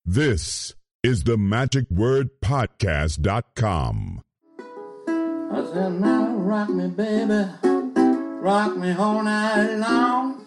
This is the MagicWordPodcast.com. I said, now rock me, baby, rock me all night long.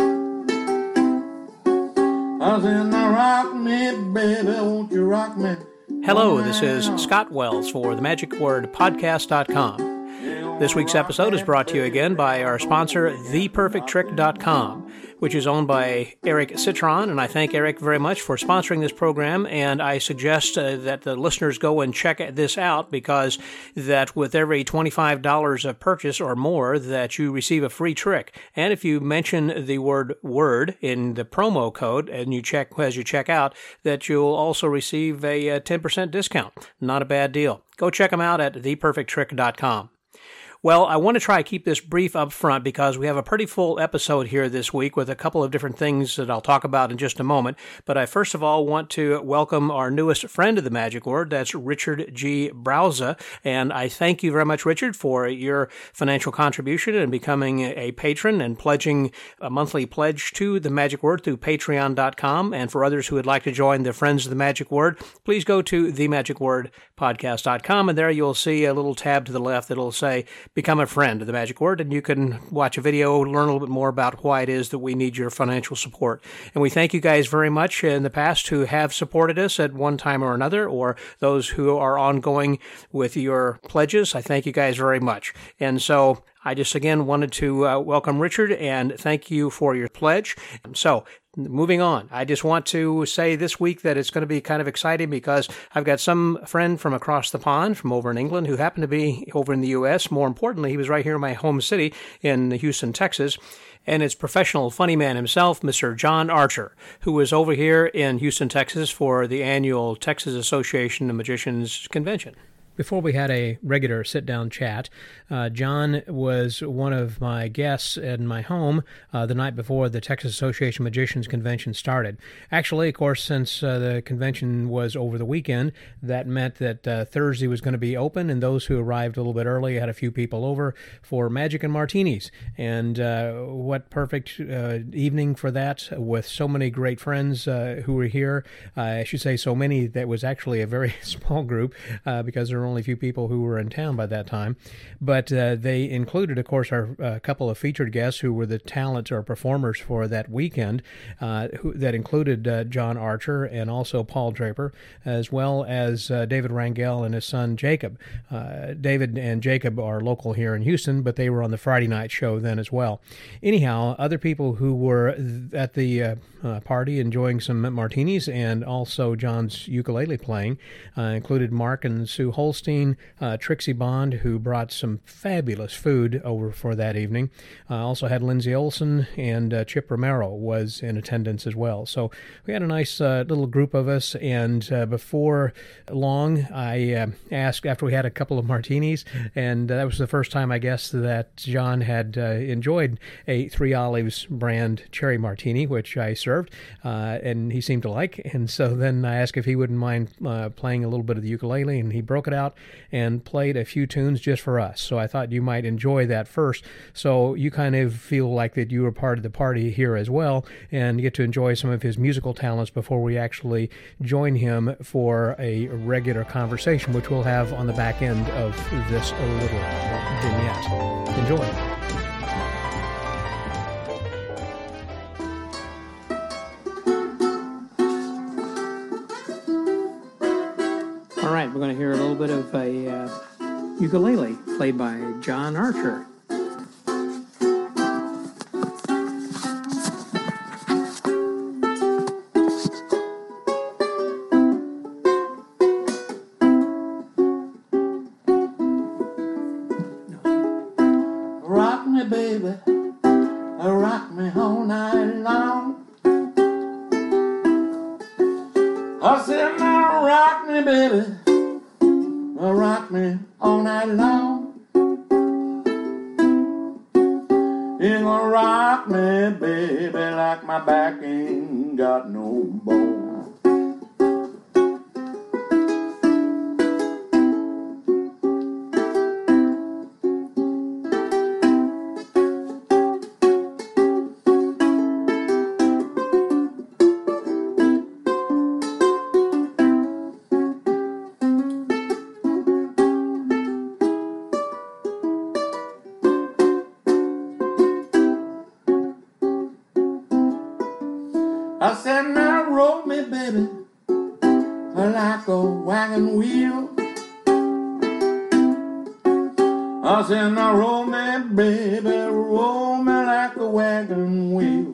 I said, now rock me, baby, won't you rock me? Hello, this is Scott Wells for the MagicWordPodcast.com. This week's episode is brought to you again by our sponsor, ThePerfectTrick.com, which is owned by Eric Citron, and I thank Eric very much for sponsoring this program, and I suggest that the listeners go and check this out, because that with every $25 of purchase or more, that you receive a free trick. And if you mention the word in the promo code, and you check as you check out, that you'll also receive a 10% discount. Not a bad deal. Go check them out at ThePerfectTrick.com. Well, I want to try to keep this brief up front because we have a pretty full episode here this week with a couple of different things that I'll talk about in just a moment. But I first of all want to welcome our newest friend of the Magic Word. That's Richard G. Browza. And I thank you very much, Richard, for your financial contribution and becoming a patron and pledging a monthly pledge to the Magic Word through Patreon.com. And for others who would like to join the Friends of the Magic Word, please go to themagicwordpodcast.com. And there you'll see a little tab to the left that'll say Become a Friend of the Magic Word, and you can watch a video, learn a little bit more about why it is that we need your financial support. And we thank you guys very much in the past who have supported us at one time or another, or those who are ongoing with your pledges. I thank you guys very much. And so I just again wanted to welcome Richard and thank you for your pledge. So moving on, I just want to say this week that it's going to be kind of exciting because I've got some friend from across the pond from over in England who happened to be over in the U.S. More importantly, he was right here in my home city in Houston, Texas. And it's professional funny man himself, Mr. John Archer, who was over here in Houston, Texas for the annual Texas Association of Magicians Convention. Before we had a regular sit-down chat, John was one of my guests in my home the night before the Texas Association of Magicians Convention started. Actually, of course, since the convention was over the weekend, that meant that Thursday was going to be open, and those who arrived a little bit early had a few people over for Magic and Martinis. And what perfect evening for that, with so many great friends who were here. I should say so many that was actually a very small group because there were only a few people who were in town by that time. But they included, of course, our couple of featured guests who were the talents or performers for that weekend, that included John Archer and also Paul Draper, as well as David Rangel and his son Jacob. David and Jacob are local here in Houston, but they were on the Friday night show then as well. Anyhow, other people who were at the party enjoying some martinis and also John's ukulele playing included Mark and Sue Holstein, Trixie Bond, who brought some fabulous food over for that evening. Also had Lindsay Olson, and Chip Romero was in attendance as well. So we had a nice little group of us, and before long, I asked, after we had a couple of martinis, and that was the first time, I guess, that John had enjoyed a Three Olives brand cherry martini, which I served, and he seemed to like. And so then I asked if he wouldn't mind playing a little bit of the ukulele, and he broke it out and played a few tunes just for us. So I thought you might enjoy that first, so you kind of feel like that you were part of the party here as well and get to enjoy some of his musical talents before we actually join him for a regular conversation, which we'll have on the back end of this little vignette. Enjoy. All right, we're going to hear a little bit of a ukulele played by John Archer. Rock me, baby, rock me all night long. I said, now rock me, baby, rock me all night long. You gonna rock me, baby, like my back ain't got no bone. I said, now roll me, baby, like a wagon wheel. I said, now roll me, baby, roll me like a wagon wheel.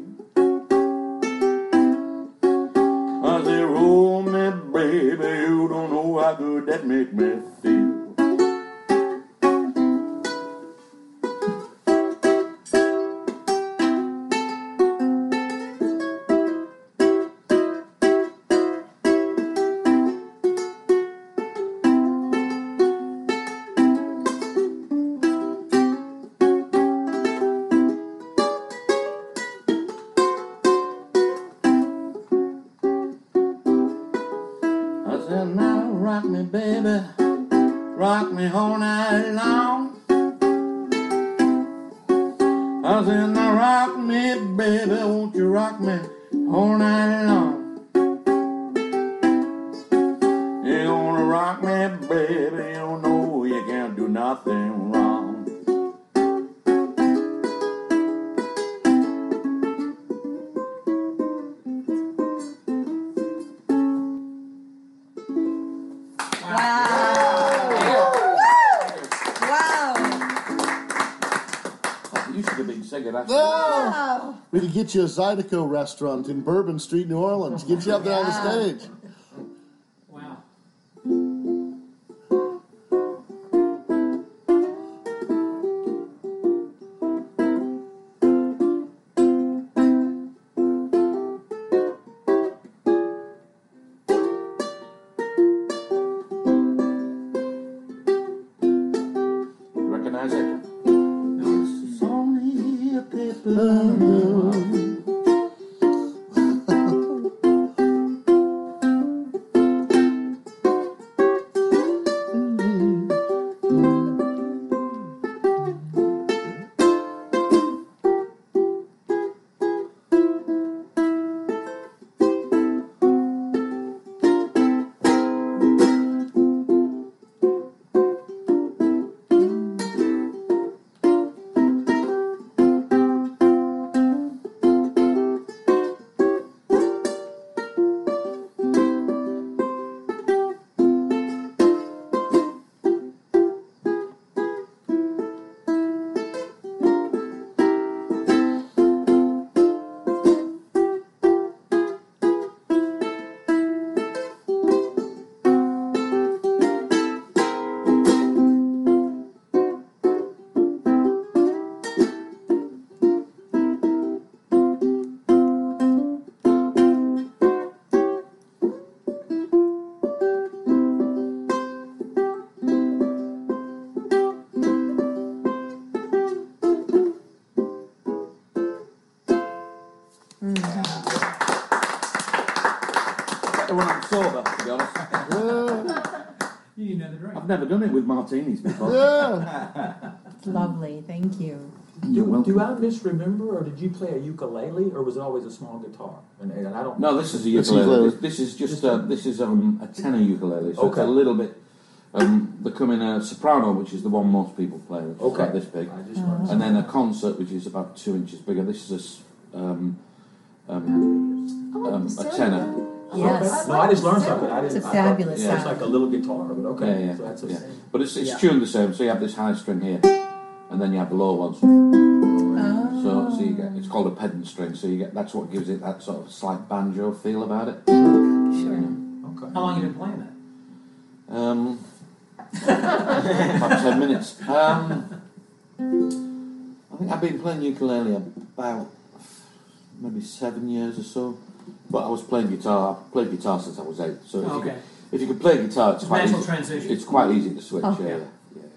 I said, roll me, baby, you don't know how good that make me feel. I said, now rock me, baby, rock me all night long. I said, now rock me, baby, won't you rock me all night long? You wanna rock me, baby, you know you can't do nothing wrong. You should have been singing that. No! We could get you a Zydeco restaurant in Bourbon Street, New Orleans. Get you up there on the stage. Wow. You recognize it? It's only a paper balloon. When I'm sober, to be honest. You didn't know the drink. I've never done it with martinis before. Yeah. Lovely, thank you. You're welcome. Do I misremember, or did you play a ukulele, or was it always a small guitar? And I don't. No, this is a It's ukulele. ukulele. This is just a tenor ukulele. So it's Okay. a little bit becoming a soprano, which is the one most people play. Which is Okay. like this big, I just learned. and then a concert, which is about 2 inches bigger. This is a tenor. Yes. No, I just learned something. I It's didn't. a fabulous I thought, sound. it's like a little guitar, but okay. Yeah, yeah, So that's yeah. a But it's Yeah. tuned the same. So you have this high string here, and then you have the low ones. So you get, it's called a pedant string. So you get, that's what gives it that sort of slight banjo feel about it. Sure. Okay. How long have you been playing that? About 10 minutes. I think I've been playing ukulele about maybe 7 years or so. But I was playing guitar. I played guitar since I was 8. So if you could play guitar, it's It's a quite natural easy. transition. It's quite easy to switch. Oh. Yeah.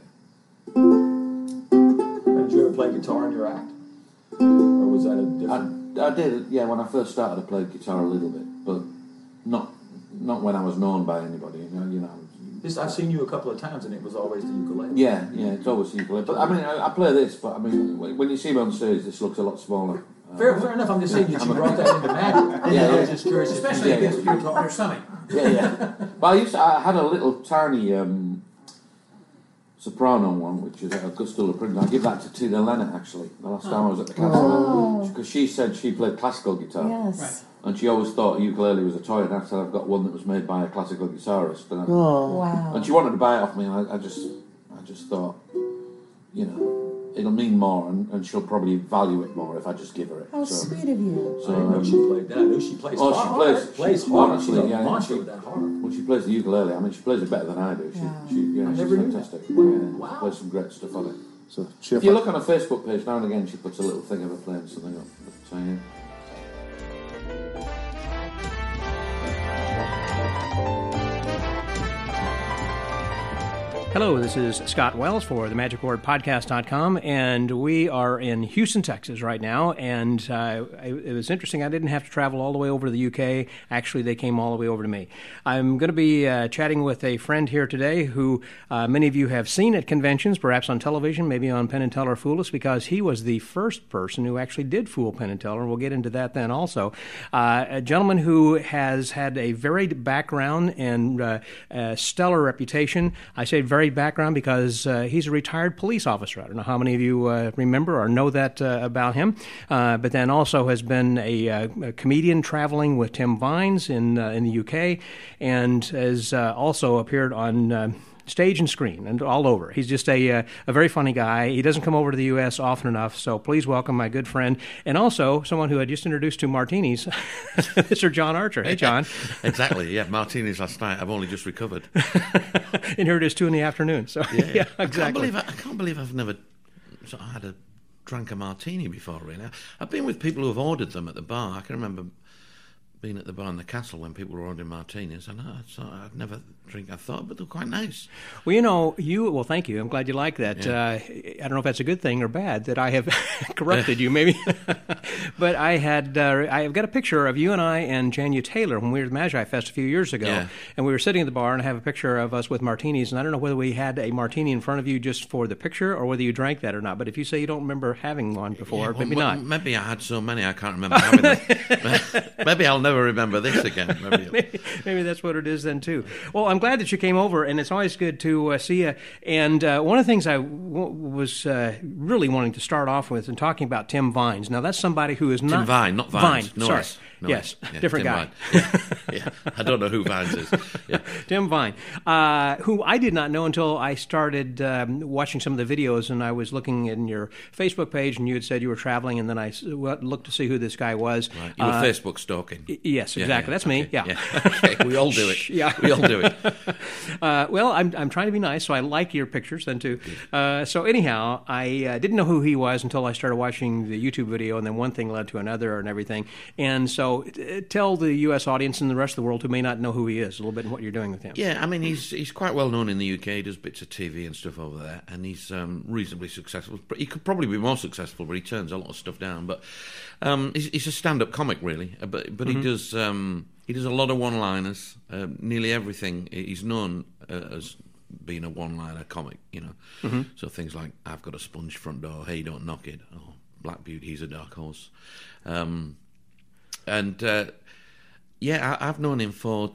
Did you ever play guitar in your act, or was that a different? I did. Yeah, when I first started, I played guitar a little bit, but not when I was known by anybody. You know. Just, I've seen you a couple of times, and it was always the ukulele. Yeah, it's always ukulele. But I mean, I play this, but I mean, when you see me on stage, this looks a lot smaller. Fair enough. I'm just saying that you brought that into magic. Yeah, I was just curious. if you Especially did. against your stomach. Yeah. But I had a little tiny. soprano one, which is at Augusta La Print. I give that to Tina Lennon, actually, the last time I was at the castle. Because she said she played classical guitar. Yes. Right. And she always thought a ukulele was a toy, and I said, I've got one that was made by a classical guitarist. And, Wow. and she wanted to buy it off me, and I just thought, you know, it'll mean more, and she'll probably value it more if I just give her it. How sweet of you. I didn't know she played that. I knew she plays Oh, hard. she plays she- hard. honestly, She's a yeah, monster she- with that hard. Well, she plays the ukulele. I mean, she plays it better than I do. Yeah. She's never knew that. fantastic. Wow. Yeah, Wow. She plays some great stuff on it. So, Chip, If you look on her Facebook page, now and again, she puts a little thing of her playing something up. But, yeah. Hello, this is Scott Wells for the MagicWordPodcast.com, and we are in Houston, Texas right now, and it was interesting. I didn't have to travel all the way over to the UK. Actually, they came all the way over to me. I'm going to be chatting with a friend here today who many of you have seen at conventions, perhaps on television, maybe on Penn & Teller Fool Us, because he was the first person who actually did fool Penn & Teller, and we'll get into that then also. A gentleman who has had a varied background and stellar reputation. I say very background because he's a retired police officer. I don't know how many of you remember or know that about him, but then also has been a comedian traveling with Tim Vines in the UK, and has also appeared on stage and screen and all over. He's just a very funny guy. He doesn't come over to the U.S. often enough, so please welcome my good friend, and also someone who I just introduced to martinis, Mr. John Archer. Hey, John. Exactly, yeah. Martinis last night. I've only just recovered. And here it is 2 p.m. So yeah, exactly. I can't believe I've never sort of drank a martini before, really. I've been with people who have ordered them at the bar. I can remember being at the bar in the castle when people were ordering martinis, and I'd never drink. I thought, but they're quite nice. Well, you know, well, thank you. I'm glad you like that. Yeah. I don't know if that's a good thing or bad that I have corrupted you, maybe. But I've got a picture of you and I and Janya Taylor when we were at the Magi Fest a few years ago, Yeah. and we were sitting at the bar, and I have a picture of us with martinis, and I don't know whether we had a martini in front of you just for the picture or whether you drank that or not. But if you say you don't remember having one before, Yeah, well, maybe not. Maybe I had so many I can't remember having them. Maybe I'll never remember this again. Maybe that's what it is then too. Well, I'm glad that you came over, and it's always good to see you. And one of the things I was really wanting to start off with and talking about Tim Vines. Now, that's somebody who is not Tim Vine, not Vines. Vine. Norris. Sorry. Norris. Yes, Yeah, different Tim guy. Vine. Yeah. I don't know who Vines is. Yeah. Tim Vine, who I did not know until I started watching some of the videos, and I was looking in your Facebook page, and you had said you were traveling, and then I looked to see who this guy was. Right. You were Facebook stalking. Yes, Yeah, exactly. yeah, That's me. okay, Yeah. Okay, we all do it. Yeah. We all do it. Well, I'm trying to be nice, so I like your pictures then too. So anyhow, I didn't know who he was until I started watching the YouTube video, and then one thing led to another and everything. And so tell the U.S. audience and the rest of the world who may not know who he is a little bit and what you're doing with him. Yeah, I mean, he's quite well known in the UK. He does bits of TV and stuff over there, and he's reasonably successful. He could probably be more successful, but he turns a lot of stuff down. But he's a stand-up comic, really. But he does a lot of one-liners. Nearly everything he's known as being a one-liner comic. You know, so things like "I've got a sponge front door. Hey, don't knock it." Oh, Black Beauty, he's a dark horse. Yeah, I've known him for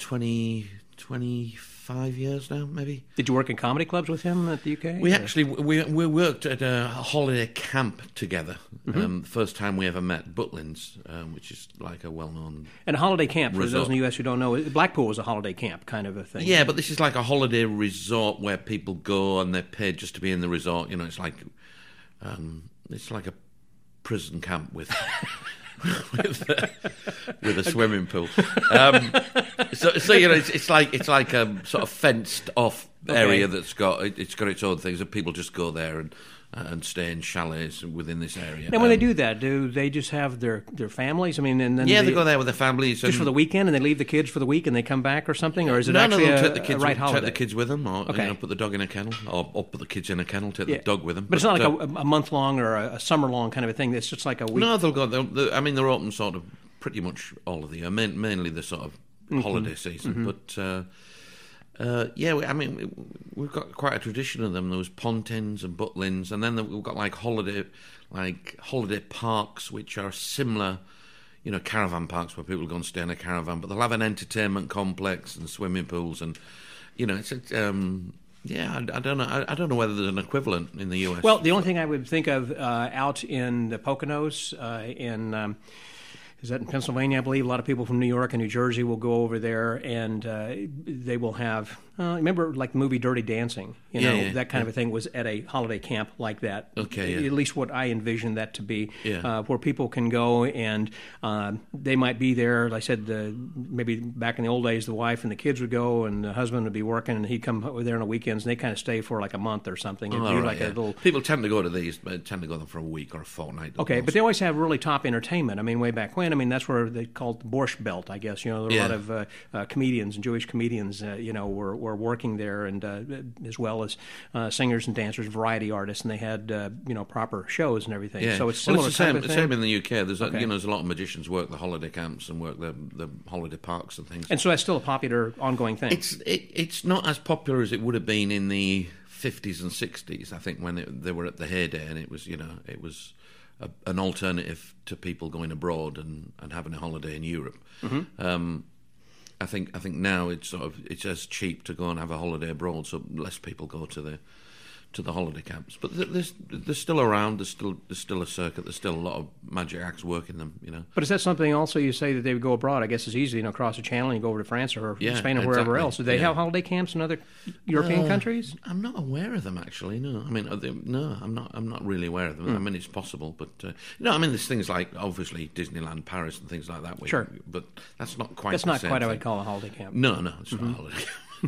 25 years now, maybe. Did you work in comedy clubs with him at the UK? We actually we worked at a holiday camp together. First time we ever met, Butlins, which is like a well-known. And a holiday camp, for resort. those in the U.S. who don't know, Blackpool was a holiday camp kind of a thing. Yeah, but this is like a holiday resort where people go and they're paid just to be in the resort. You know, it's like a prison camp with. with a swimming pool, so you know it's like a sort of fenced off area that's got its own things, and people just go there and stay in chalets within this area. And when they do that, do they just have their families? I mean, and then they go there with their families just for the weekend, and they leave the kids for the week, and they come back or something, or is it no, actually they'll a take the right holiday? Take the kids with them, or Okay. put the dog in a kennel, or put the kids in a kennel, take the dog with them. But it's not like a month long or a summer long kind of a thing. It's just like a week. No, they'll go. I mean, they're open sort of pretty much all of the year, mainly the sort of holiday season. But I mean, we've got quite a tradition of them. There was Pontins and Butlins, and then we've got like holiday parks, which are similar, you know, caravan parks where people go and stay in a caravan, but they'll have an entertainment complex and swimming pools, and you know, Yeah, I don't know. I don't know whether there's an equivalent in the US. Well, the only thing I would think of out in the Poconos, is that in Pennsylvania, I believe? A lot of people from New York and New Jersey will go over there, and they will have. Remember, like the movie Dirty Dancing, that kind of a thing was at a holiday camp like that. Okay, yeah. At least what I envisioned that to be, Yeah. where people can go and they might be there. Like I said, maybe back in the old days, the wife and the kids would go, and the husband would be working, and he'd come over there on the weekends, and they kind of stay for like a month or something. It'd Oh, be right, like yeah. a little. People tend to go to these, but tend to go there for a week or a fortnight. Okay, almost. but they always have really top entertainment. I mean, way back when, that's where they called the Borscht Belt, I guess. There were a Yeah. lot of comedians and Jewish comedians, were working there, and as well as singers and dancers, variety artists, and they had proper shows and everything. Yeah. So it's Well, similar it's the same, kind of thing. same in the UK. There's Okay. there's a lot of magicians work the holiday camps and work the holiday parks and things. And so that's still a popular, ongoing thing. It's not as popular as it would have been in the 50s and 60s. I think when they were at the heyday, and it was an alternative to people going abroad and having a holiday in Europe. Mm-hmm. I think now it's as cheap to go and have a holiday abroad, so less people go to the holiday camps. But they're still around. There's still a circuit. There's still a lot of magic acts working them. But is that something also you say that they would go abroad? I guess it's easy, across the channel and you go over to France or Yeah, Spain or wherever exactly. else. Do they Yeah. have holiday camps in other European countries? I'm not aware of them actually. No, I mean, no, I'm not really aware of them. I mean, it's possible, but there's things like obviously Disneyland Paris and things like that. Sure. But that's not quite. That's the not same quite what I thing. would call a holiday camp. No, it's not a holiday.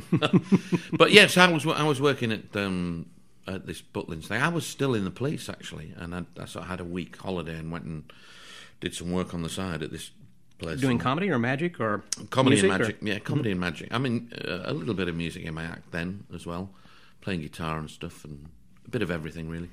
But yes, I was working at this Butlins thing. I was still in the police actually, and I sort of had a week holiday and went and did some work on the side at this place. Doing comedy or magic or Comedy music and magic, or- yeah, comedy and magic. I mean, a little bit of music in my act then as well, playing guitar and stuff, and a bit of everything really.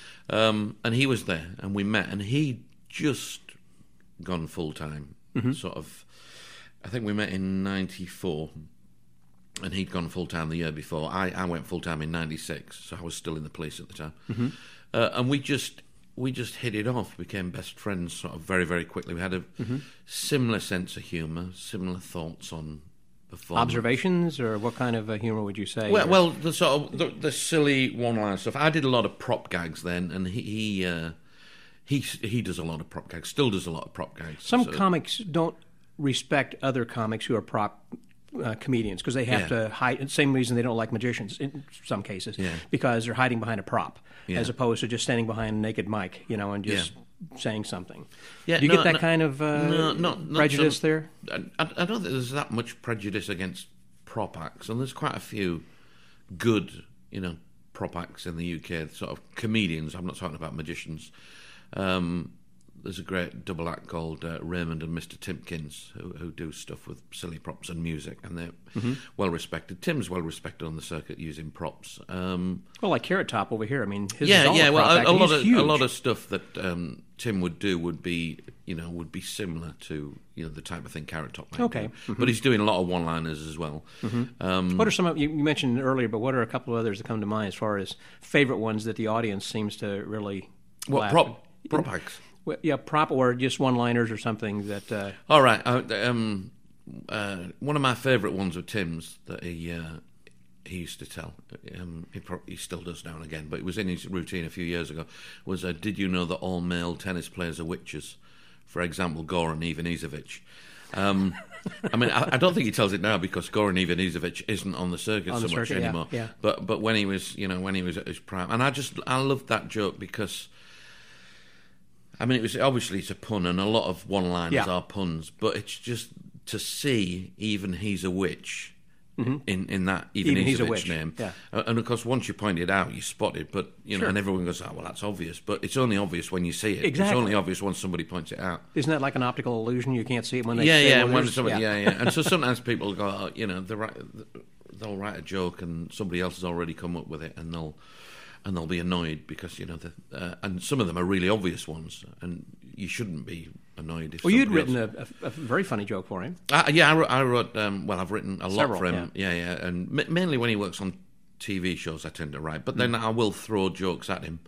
And he was there, and we met, and he'd just gone full time. Sort of, I think we met in '94, and he'd gone full time the year before. I went full time in '96, so I was still in the police at the time, and we just hit it off, became best friends sort of very, very quickly. We had a similar sense of humour, similar thoughts on performance. Observations, or what kind of humor would you say? Well, the sort of the silly one-line stuff. I did a lot of prop gags then, and he does a lot of prop gags. Still does a lot of prop gags. Some So- comics don't respect other comics who are prop comedians because they have Yeah. to hide. Same reason they don't like magicians in some cases, Yeah. because they're hiding behind a prop Yeah. as opposed to just standing behind a naked mic, and just saying something. Yeah, Do you no, get that no, kind of not prejudice some- there? I don't think there's that much prejudice against prop acts, and there's quite a few good, prop acts in the UK, sort of comedians. I'm not talking about magicians. There's a great double act called Raymond and Mr. Timpkins who do stuff with silly props and music, and they're well respected. Tim's well respected on the circuit using props. Well, like Carrot Top over here. I mean, his is all Yeah. a Well, prop act, a and lot he's of huge. a lot of stuff that Tim would do would be similar to the type of thing Carrot Top might Okay. do. But he's doing a lot of one-liners as well. What are some of you mentioned earlier? But what are a couple of others that come to mind as far as favorite ones that the audience seems to really What laugh prop acts? Well, yeah, prop or just one-liners or something that. All right. One of my favourite ones of Tim's that he used to tell. He still does now and again, but it was in his routine a few years ago. Was did you know that all male tennis players are witches? For example, Goran Ivanisevic. I mean, I don't think he tells it now because Goran Ivanisevic isn't on the circuit On the so much circuit, yeah, anymore. yeah. But when he was, when he was at his prime, and I loved that joke because. I mean, it's a pun, and a lot of one-liners are puns, but it's just to see even he's a witch in that even he's a witch name. Yeah. And of course, once you point it out, you spot it, but and everyone goes, "Oh, well, that's obvious," but it's only obvious when you see it. Exactly. It's only obvious when somebody points it out. Isn't that like an optical illusion? You can't see it when they Yeah, say yeah, well, when there's- somebody, yeah. And so sometimes people go, they'll write a joke, and somebody else has already come up with it, and they'll be annoyed because and some of them are really obvious ones, and you shouldn't be annoyed if. Well, you'd somebody written else... a very funny joke for him. I wrote. I've written a lot Several, for him. Yeah, and mainly when he works on TV shows, I tend to write. But then I will throw jokes at him.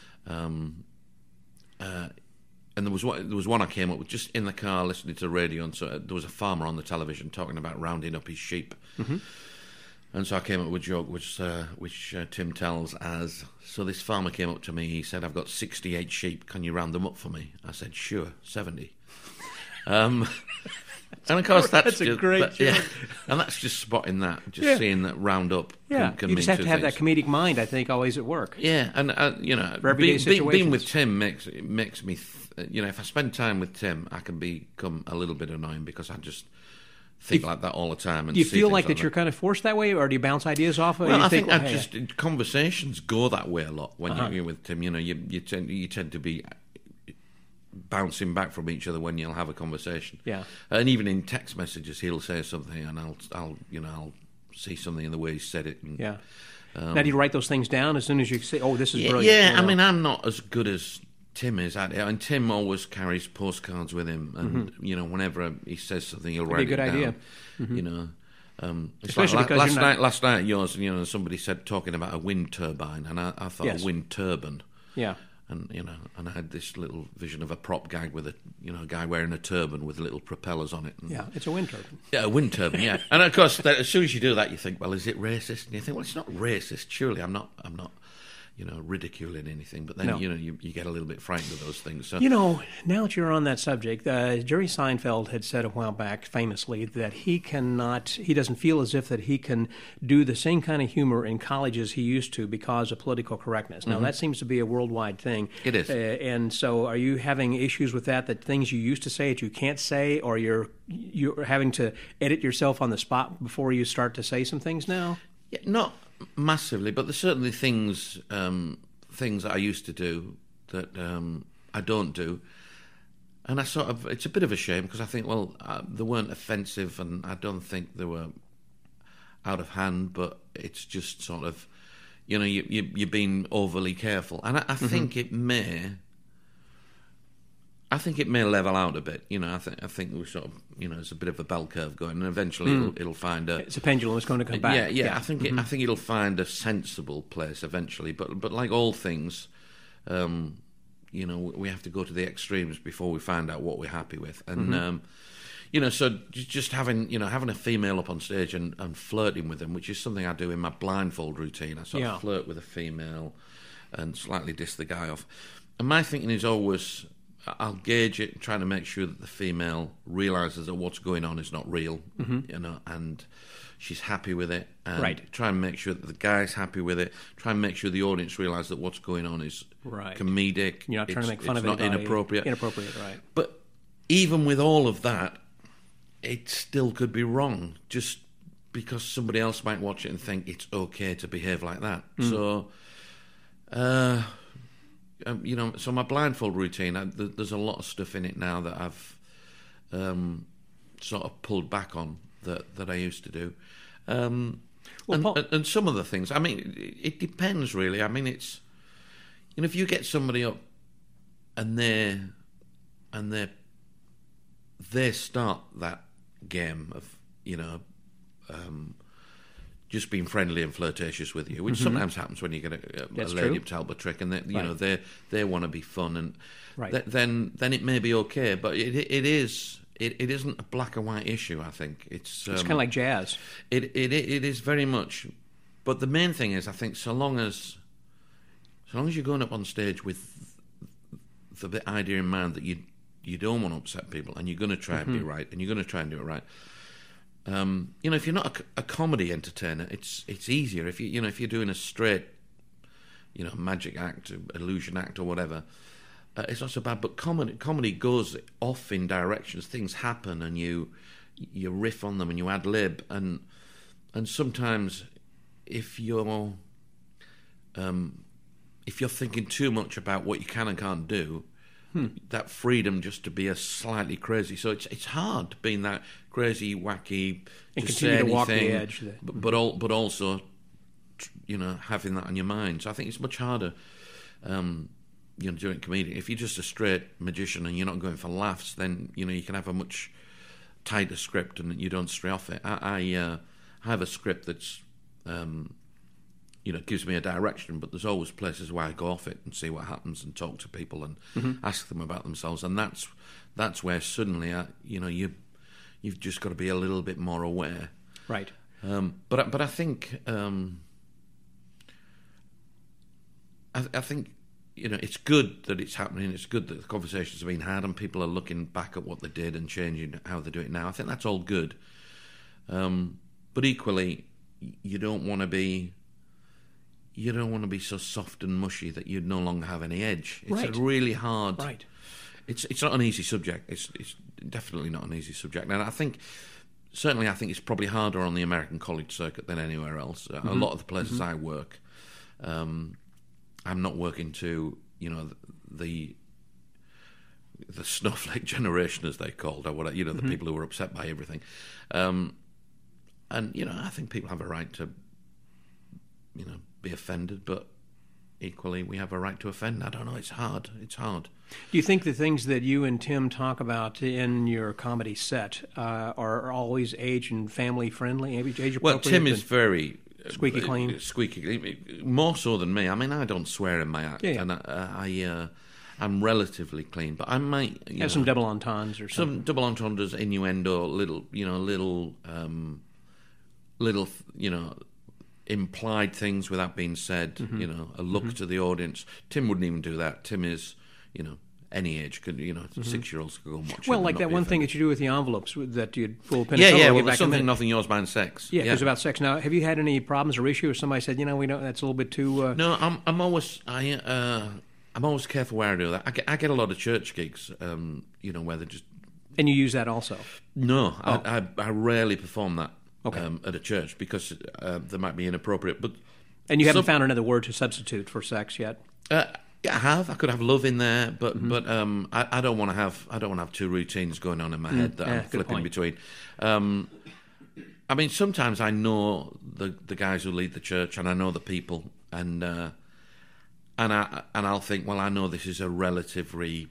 And there was one I came up with just in the car listening to the radio, and so there was a farmer on the television talking about rounding up his sheep. And so I came up with a joke which Tim tells as, so this farmer came up to me, he said, I've got 68 sheep, can you round them up for me? I said, sure, 70. And of course that's a great joke. Yeah, and that's just spotting that, just seeing that round up can you mean just have two to have things. that comedic mind, I think, always at work. Yeah, and For everyday being with situations. Tim makes me, if I spend time with Tim, I can become a little bit annoying because I just think like that all the time. And Do you see feel things like that you're kind of forced that way, or do you bounce ideas off of it? Well, You I think well, I hey, just conversations go that way a lot when you're with Tim. You tend to be bouncing back from each other when you'll have a conversation. Yeah. And even in text messages, he'll say something, and I'll see something in the way he said it. And, Yeah. Now, do you write those things down as soon as you say, "Oh, this is brilliant"? Yeah, you know? I mean, I'm not as good as Tim is at it, and Tim always carries postcards with him, and whenever he says something, he'll write be a good it down. idea. It's Especially like because last night at yours, somebody said talking about a wind turbine, and I thought Yes. a wind turbine. Yeah. And and I had this little vision of a prop gag with a guy wearing a turban with little propellers on it. And, Yeah, it's a wind turbine. yeah, a wind turbine. Yeah, and of course, as soon as you do that, you think, well, is it racist? And you think, well, it's not racist. Surely, I'm not ridiculing anything. But then No. you get a little bit frightened of those things. So Now that you're on that subject, Jerry Seinfeld had said a while back, famously, that he doesn't feel as if that he can do the same kind of humor in college as he used to because of political correctness. Now, that seems to be a worldwide thing. It is. And so are you having issues with that things you used to say that you can't say, or you're having to edit yourself on the spot before you start to say some things now? yeah, not massively, but there's certainly things that I used to do that I don't do. And it's a bit of a shame because I think, well, they weren't offensive and I don't think they were out of hand, but it's just sort of, you're being overly careful. And I think it may level out a bit. I think we sort of, it's a bit of a bell curve going, and eventually it'll find a. It's a pendulum. It's going to come back. Yeah. I think it'll find a sensible place eventually. But like all things, we have to go to the extremes before we find out what we're happy with. And so just having a female up on stage and flirting with them, which is something I do in my blindfold routine. I sort of flirt with a female and slightly diss the guy off. And my thinking is always, I'll gauge it, trying to make sure that the female realises that what's going on is not real, and she's happy with it. And Right. try and make sure that the guy's happy with it. Try and make sure the audience realise that what's going on is comedic. You're not trying to make fun it's of not anybody. inappropriate. Inappropriate, right. But even with all of that, it still could be wrong, just because somebody else might watch it and think it's okay to behave like that. So, so my blindfold routine, there's a lot of stuff in it now that I've sort of pulled back on that I used to do. And some of the things, I mean, it depends really. I mean, it's, if you get somebody up and they start that game of, just being friendly and flirtatious with you, which sometimes happens when you get a lady up to help a trick, and they want to be fun, and then it may be okay, but it isn't a black and white issue. I think it's kind of like jazz. It is very much, but the main thing is, I think, so long as you're going up on stage with the idea in mind that you don't want to upset people, and you're going to try and be right, and you're going to try and do it right. If you're not a comedy entertainer, it's easier. If you're doing a straight, magic act, illusion act, or whatever, it's not so bad. But comedy goes off in directions. Things happen, and you riff on them, and you ad lib, and sometimes if you're thinking too much about what you can and can't do, that freedom just to be a slightly crazy. So it's hard being that crazy, wacky, And just continue say to walk the anything, edge. but also, having that on your mind. So I think it's much harder, doing comedy. If you're just a straight magician and you're not going for laughs, then you can have a much tighter script and you don't stray off it. I have a script that's gives me a direction, but there's always places where I go off it and see what happens and talk to people and ask them about themselves, and that's where suddenly you've just got to be a little bit more aware. Right. But I think I think it's good that it's happening. It's good that the conversations are being had and people are looking back at what they did and changing how they do it now. I think that's all good. But equally, you don't want to be so soft and mushy that you no longer have any edge. It's a really hard. Right. It's not an easy subject. It's definitely not an easy subject. And I think it's probably harder on the American college circuit than anywhere else. A lot of the places I work, I'm not working to the snowflake generation, as they called, or whatever, the people who were upset by everything. And I think people have a right to be offended, but equally we have a right to offend. I don't know. It's hard. Do you think the things that you and Tim talk about in your comedy set are always age and family friendly, age appropriate? Well, Tim is very squeaky clean. More so than me. I mean, I don't swear in my act, and I'm relatively clean, but I might have some double entendres or something. Some double entendres, innuendo, little implied things without being said. A look to the audience. Tim wouldn't even do that. Tim is, any age could, 6-year-olds could go and watch. Well, it like that one offended. thing that you do with the envelopes that you'd pull Well, there's something, nothing, yours, mine, sex. Yeah, it was about sex. Now, have you had any problems or issues? Or somebody said, we don't. That's a little bit too. No, I'm always careful where I do that. I get a lot of church gigs, where they just. And you use that also? No, I rarely perform that. Okay. At a church because they might be inappropriate, but and you haven't found another word to substitute for sex yet. Yeah, I have. I could have love in there, but I don't want to have two routines going on in my head that I'm flipping between. I mean, sometimes I know the guys who lead the church, and I know the people, and I'll think, well, I know this is a relatively,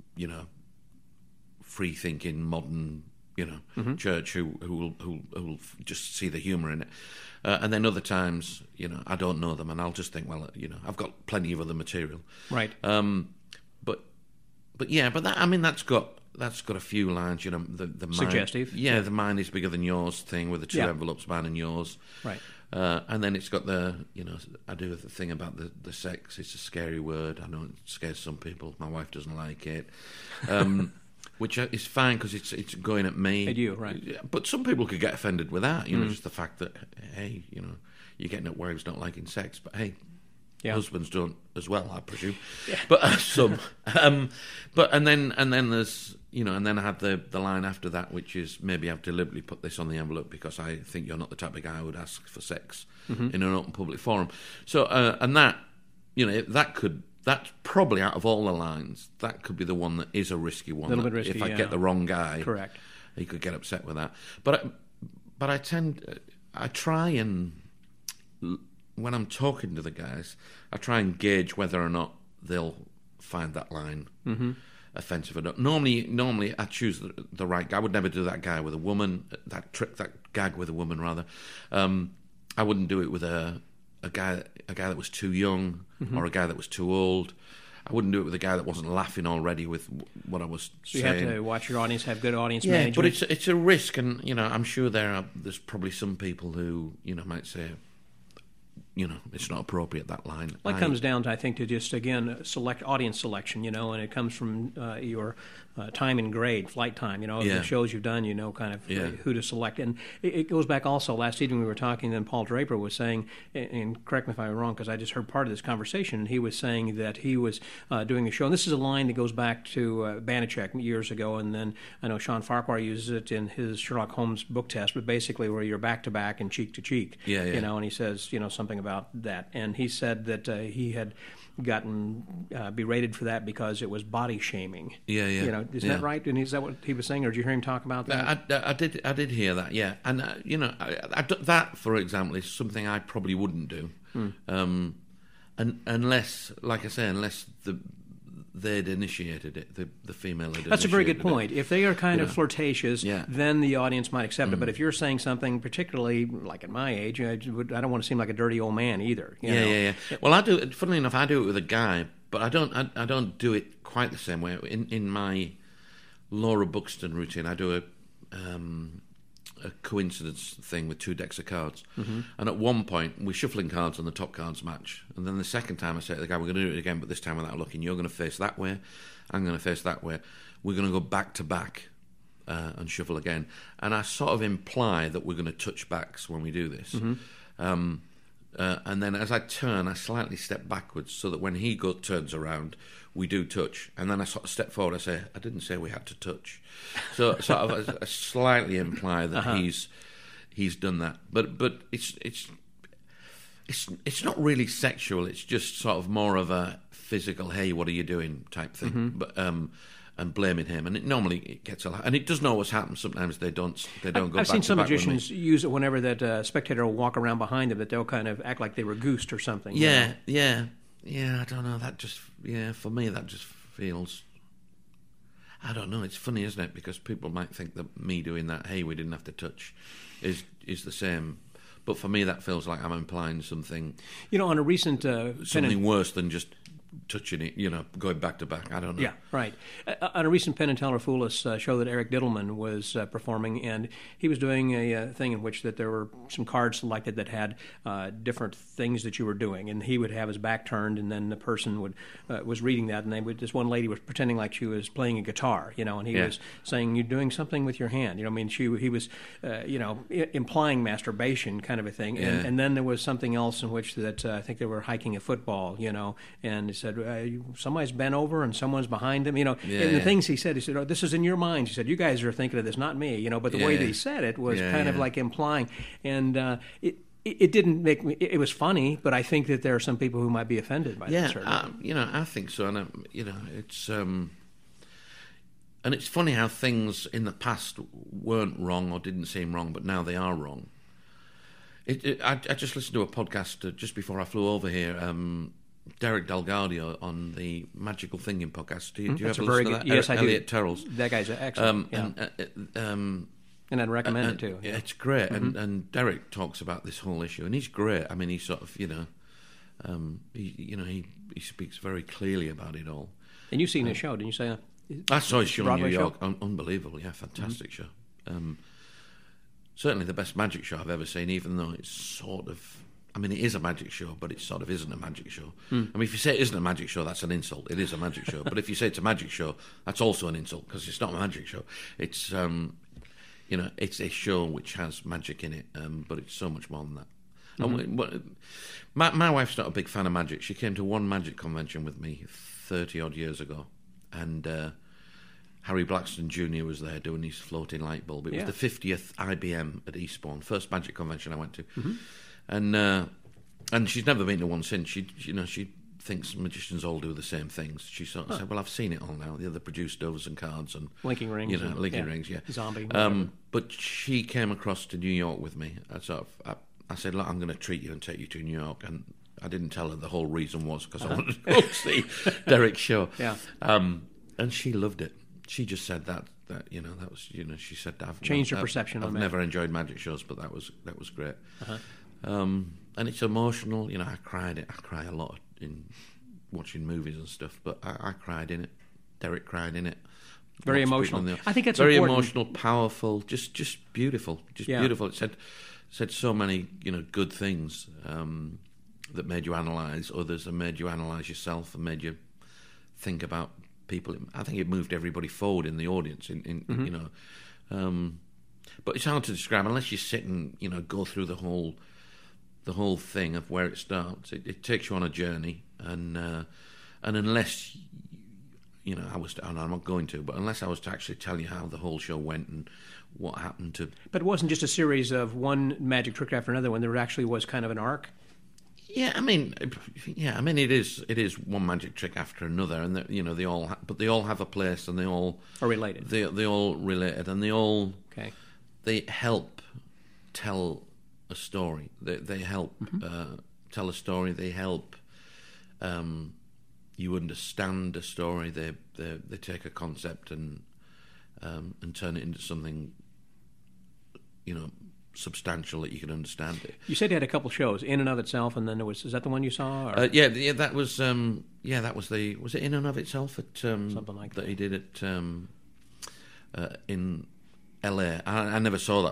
free thinking modern. Church who will just see the humour in it, and then other times, I don't know them, and I'll just think, well, I've got plenty of other material, right? But that's got a few lines, the suggestive, mind, the mine is bigger than yours thing with the two envelopes, mine and yours, right? And then it's got the, I do the thing about the sex. It's a scary word. I know it scares some people. My wife doesn't like it. Which is fine because it's going at me. At you, right? But some people could get offended with that. Just the fact that hey, you're getting at wives not liking sex, but hey, husbands don't as well, I presume. Yeah. But some. But and then there's and then I had the line after that, which is maybe I've deliberately put this on the envelope because I think you're not the type of guy who would ask for sex in an open public forum. So and that That's probably out of all the lines, that could be the one that is a risky one. A little bit risky, if I get the wrong guy, correct, he could get upset with that. But I try and when I'm talking to the guys, I try and gauge whether or not they'll find that line offensive or not. Normally I choose the right guy. I would never do that guy with a woman, that gag with a woman rather. I wouldn't do it with a guy that was too young or a guy that was too old. I wouldn't do it with a guy that wasn't laughing already with what I was saying. So you have to watch your audience, have good audience management. But it's a risk, and I'm sure there's probably some people who might say, it's not appropriate, that line. Well, it comes down to, I think, to just, again, audience selection, and it comes from your time and grade, flight time, the shows you've done, kind of who to select. And it goes back also, last evening we were talking, then Paul Draper was saying, and correct me if I'm wrong, because I just heard part of this conversation, and he was saying that he was doing a show, and this is a line that goes back to Banachek years ago, and then I know Sean Farquhar uses it in his Sherlock Holmes book test, but basically where you're back-to-back and cheek-to-cheek, and he says, something about that. And he said that he had gotten berated for that because it was body shaming. Is that right? And is that what he was saying, or did you hear him talk about that? I did hear that, yeah. And that, for example, is something I probably wouldn't do, unless, like I say, unless they'd initiated it, the female had. That's a very good point. If they are kind of flirtatious, then the audience might accept it. But if you're saying something, particularly like at my age, I don't want to seem like a dirty old man either. Yeah. Well, I do. Funnily enough, I do it with a guy, but I don't do it quite the same way. In my Laura Buxton routine, I do a coincidence thing with 2 decks of cards. And at one point, we're shuffling cards on the top cards match. And then the second time I say to the guy, we're going to do it again, but this time without looking. You're going to face that way. I'm going to face that way. We're going to go back to back and shuffle again. And I sort of imply that we're going to touch backs when we do this. And then as I turn, I slightly step backwards so that when he turns around, we do touch. And then I sort of step forward. I say, I didn't say we had to touch. So sort of I slightly imply that he's done that. But it's not really sexual. It's just sort of more of a physical, hey, what are you doing type thing. But and blaming him, and it gets a lot. And it doesn't always happen. Sometimes they don't go back. I've seen some to back magicians use it whenever that spectator will walk around behind them, that they'll kind of act like they were goosed or something. Yeah. I don't know. That just for me that just feels. I don't know. It's funny, isn't it? Because people might think that me doing that, hey, we didn't have to touch, is the same. But for me, that feels like I'm implying something. On a recent something worse than just touching it, going back to back. I don't know. Yeah, right. On a recent Penn and Teller Fool Us show that Eric Diddleman was performing, and he was doing a thing in which that there were some cards selected that had different things that you were doing, and he would have his back turned, and then the person was reading that, and this one lady was pretending like she was playing a guitar, and he was saying, "You're doing something with your hand." He was, implying masturbation, kind of a thing, and then there was something else in which that I think they were hiking a football, and he said, somebody's bent over and someone's behind him, and the things he said, "Oh, this is in your mind." He said, "You guys are thinking of this, not me," but the way that he said it was kind of like implying, and it didn't make me. It was funny, but I think that there are some people who might be offended by that. I think so, and it's and it's funny how things in the past weren't wrong or didn't seem wrong, but now they are wrong. I just listened to a podcast just before I flew over here. Derek Delgado on the Magical Thinking podcast. Do you ever listen to that? Yes, I do. Elliot Terrell's. That guy's excellent. And I'd recommend it too. Yeah. It's great. And Derek talks about this whole issue, and he's great. I mean, he sort of, he speaks very clearly about it all. And you've seen his show, didn't you say? I saw his show in Broadway New York. Unbelievable, fantastic show. Certainly the best magic show I've ever seen, even though it's sort of. I mean, it is a magic show, but it sort of isn't a magic show. I mean, if you say it isn't a magic show, that's an insult. It is a magic show. But if you say it's a magic show, that's also an insult, because it's not a magic show. It's, it's a show which has magic in it, but it's so much more than that. My wife's not a big fan of magic. She came to one magic convention with me 30-odd years ago, and Harry Blackstone Jr. was there doing his floating light bulb. It was the 50th IBM at Eastbourne, first magic convention I went to. And she's never been to one since. She thinks magicians all do the same things. She sort of said, "Well, I've seen it all now. The other produce doves and cards and linking rings, rings, zombie." But she came across to New York with me. I said, "Look, I'm going to treat you and take you to New York." And I didn't tell her the whole reason was because I wanted to go see Derek's show. Yeah. And she loved it. She just said that was she said I've changed her perception. I've never enjoyed magic shows, but that was great. And it's emotional. I cry a lot in watching movies and stuff, but I cried in it. Derek cried in it. Very emotional. I think it's very emotional, powerful, just beautiful, beautiful. It said so many good things that made you analyse others and made you analyse yourself and made you think about people. I think it moved everybody forward in the audience. But it's hard to describe unless you sit and go through the whole thing of where it starts. It takes you on a journey, and unless I was to, and I'm not going to, but unless I was to actually tell you how the whole show went and what happened to. But it wasn't just a series of one magic trick after another. When there actually was kind of an arc. Yeah, I mean, it is one magic trick after another, and they all have a place, and they all are related. They all related, and they help tell a story. They help tell a story. They help you understand a story. They take a concept and turn it into something substantial that you can understand it. You said you had a couple shows, In and of Itself, and then is that the one you saw? Or? That was was it In and of Itself at something like that he did at in LA. I never saw that one.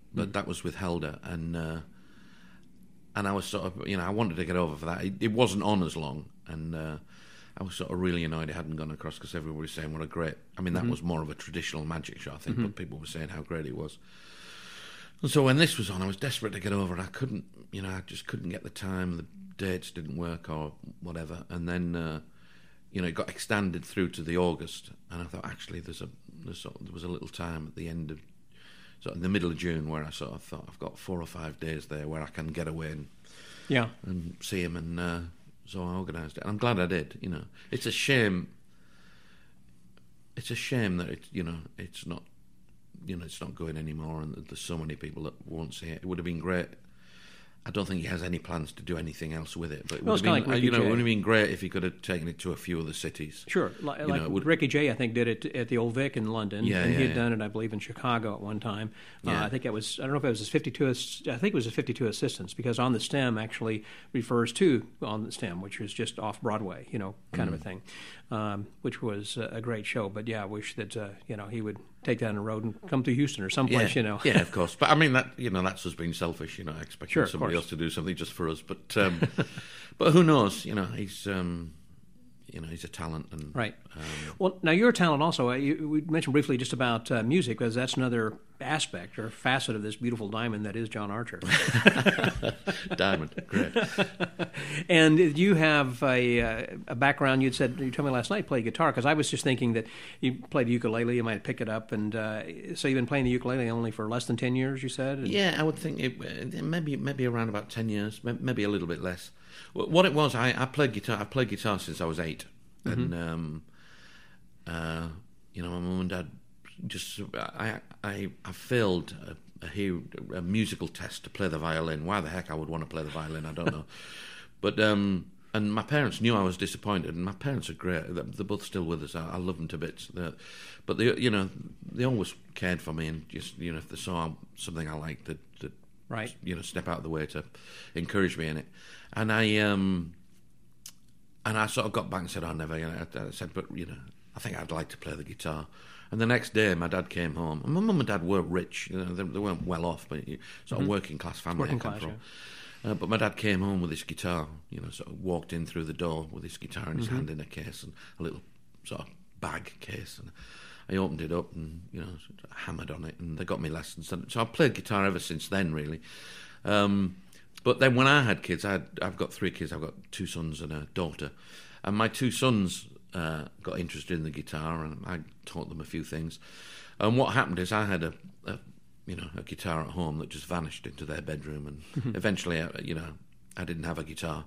but that was with Helder, and I was sort of, I wanted to get over for that. It wasn't on as long, and I was sort of really annoyed it hadn't gone across because everybody was saying what a great. I mean, that was more of a traditional magic show, I think, but people were saying how great it was. And so when this was on, I was desperate to get over it. I couldn't, I just couldn't get the time. The dates didn't work or whatever. And then, it got extended through to the August. And I thought, actually, there was a little time at the end of, sort of in the middle of June, where I sort of thought I've got 4 or 5 days there where I can get away and see him. And so I organised it. And I'm glad I did. It's a shame. It's a shame that it's not. It's not going anymore, and there's so many people that won't see it. It would have been great. I don't think he has any plans to do anything else with it. But it would have been, it would have been great if he could have taken it to a few other cities. Sure, Ricky Jay, I think, did it at the Old Vic in London, and he had done it, I believe, in Chicago at one time. I think it was. I don't know if it was his 52. I think it was his 52 Assistants, because On the Stem actually refers to On the Stem, which is just off Broadway, kind of a thing, which was a great show. But I wish that he would take that on the road and come to Houston or someplace, Yeah, of course. But I mean, that's us being selfish, expecting somebody else to do something just for us. But but who knows? He's he's a talent. And right. Well, now you're a talent also. We mentioned briefly just about music, because that's another aspect or facet of this beautiful diamond that is John Archer. Diamond, great. And you have a background. You told me last night you played guitar, because I was just thinking that you played the ukulele. You might pick it up, and so you've been playing the ukulele only for less than 10 years. You said. Yeah, I would think maybe around about 10 years, maybe a little bit less. What it was, I played guitar. I played guitar since I was 8, and my mum and dad just I failed a musical test to play the violin. Why the heck I would want to play the violin, I don't know. But and my parents knew I was disappointed, and my parents are great. They're both still with us. I love them to bits. But they always cared for me, and just if they saw something I liked, they'd right. Step out of the way to encourage me in it. And I sort of got back and said, "Oh, never." I said, "But I think I'd like to play the guitar." And the next day, my dad came home. And my mum and dad weren't rich; they weren't well off, but sort of working class family. Working class, yeah. But my dad came home with his guitar. Sort of walked in through the door with his guitar in his hand in a case, and a little sort of bag case. And I opened it up and hammered on it, and they got me lessons. So I've played guitar ever since then, really. But then when I had kids, I've got 3 kids. I've got 2 sons and a daughter, and my 2 sons got interested in the guitar, and I taught them a few things. And what happened is I had a guitar at home that just vanished into their bedroom, and eventually, I didn't have a guitar.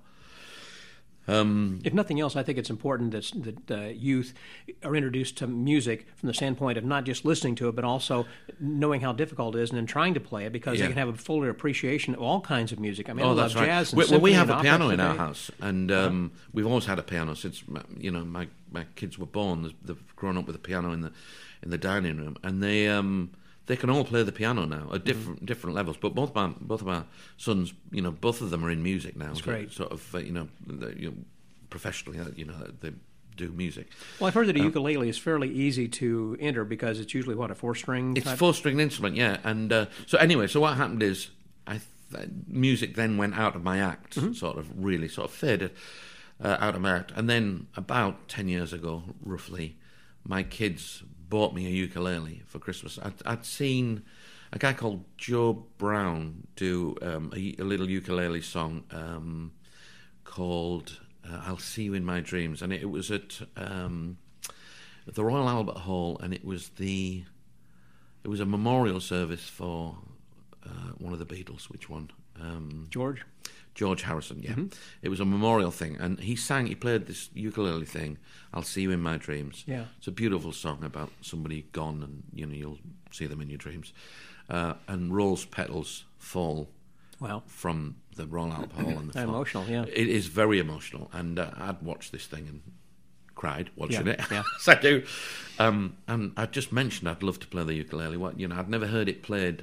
If nothing else, I think it's important that youth are introduced to music from the standpoint of not just listening to it, but also knowing how difficult it is and then trying to play it, because they can have a fuller appreciation of all kinds of music. I mean, I love jazz and we have a piano in our house, and we've always had a piano since my kids were born. They've grown up with a piano in the dining room, and they can all play the piano now at different levels. But both of our sons, both of them are in music now. That's great. Sort of, professionally, they do music. Well, I've heard that a ukulele is fairly easy to enter, because it's usually a 4-string. It's a 4-string instrument, yeah. And so what happened is, music then went out of my act, sort of faded out of my act. And then about 10 years ago, roughly, my kids bought me a ukulele for Christmas. I'd seen a guy called Joe Brown do a little ukulele song called "I'll See You in My Dreams," and it was at the Royal Albert Hall, and it was a memorial service for one of the Beatles. Which one? George Harrison, yeah. It was a memorial thing, and he played this ukulele thing, "I'll See You in My Dreams." Yeah. It's a beautiful song about somebody gone, and you'll see them in your dreams. And Rose Petals Fall from the Royal Albert Hall. And the emotional, yeah. It is very emotional, and I'd watched this thing and cried watching it. Yeah. So I do. And I just mentioned I'd love to play the ukulele. I'd never heard it played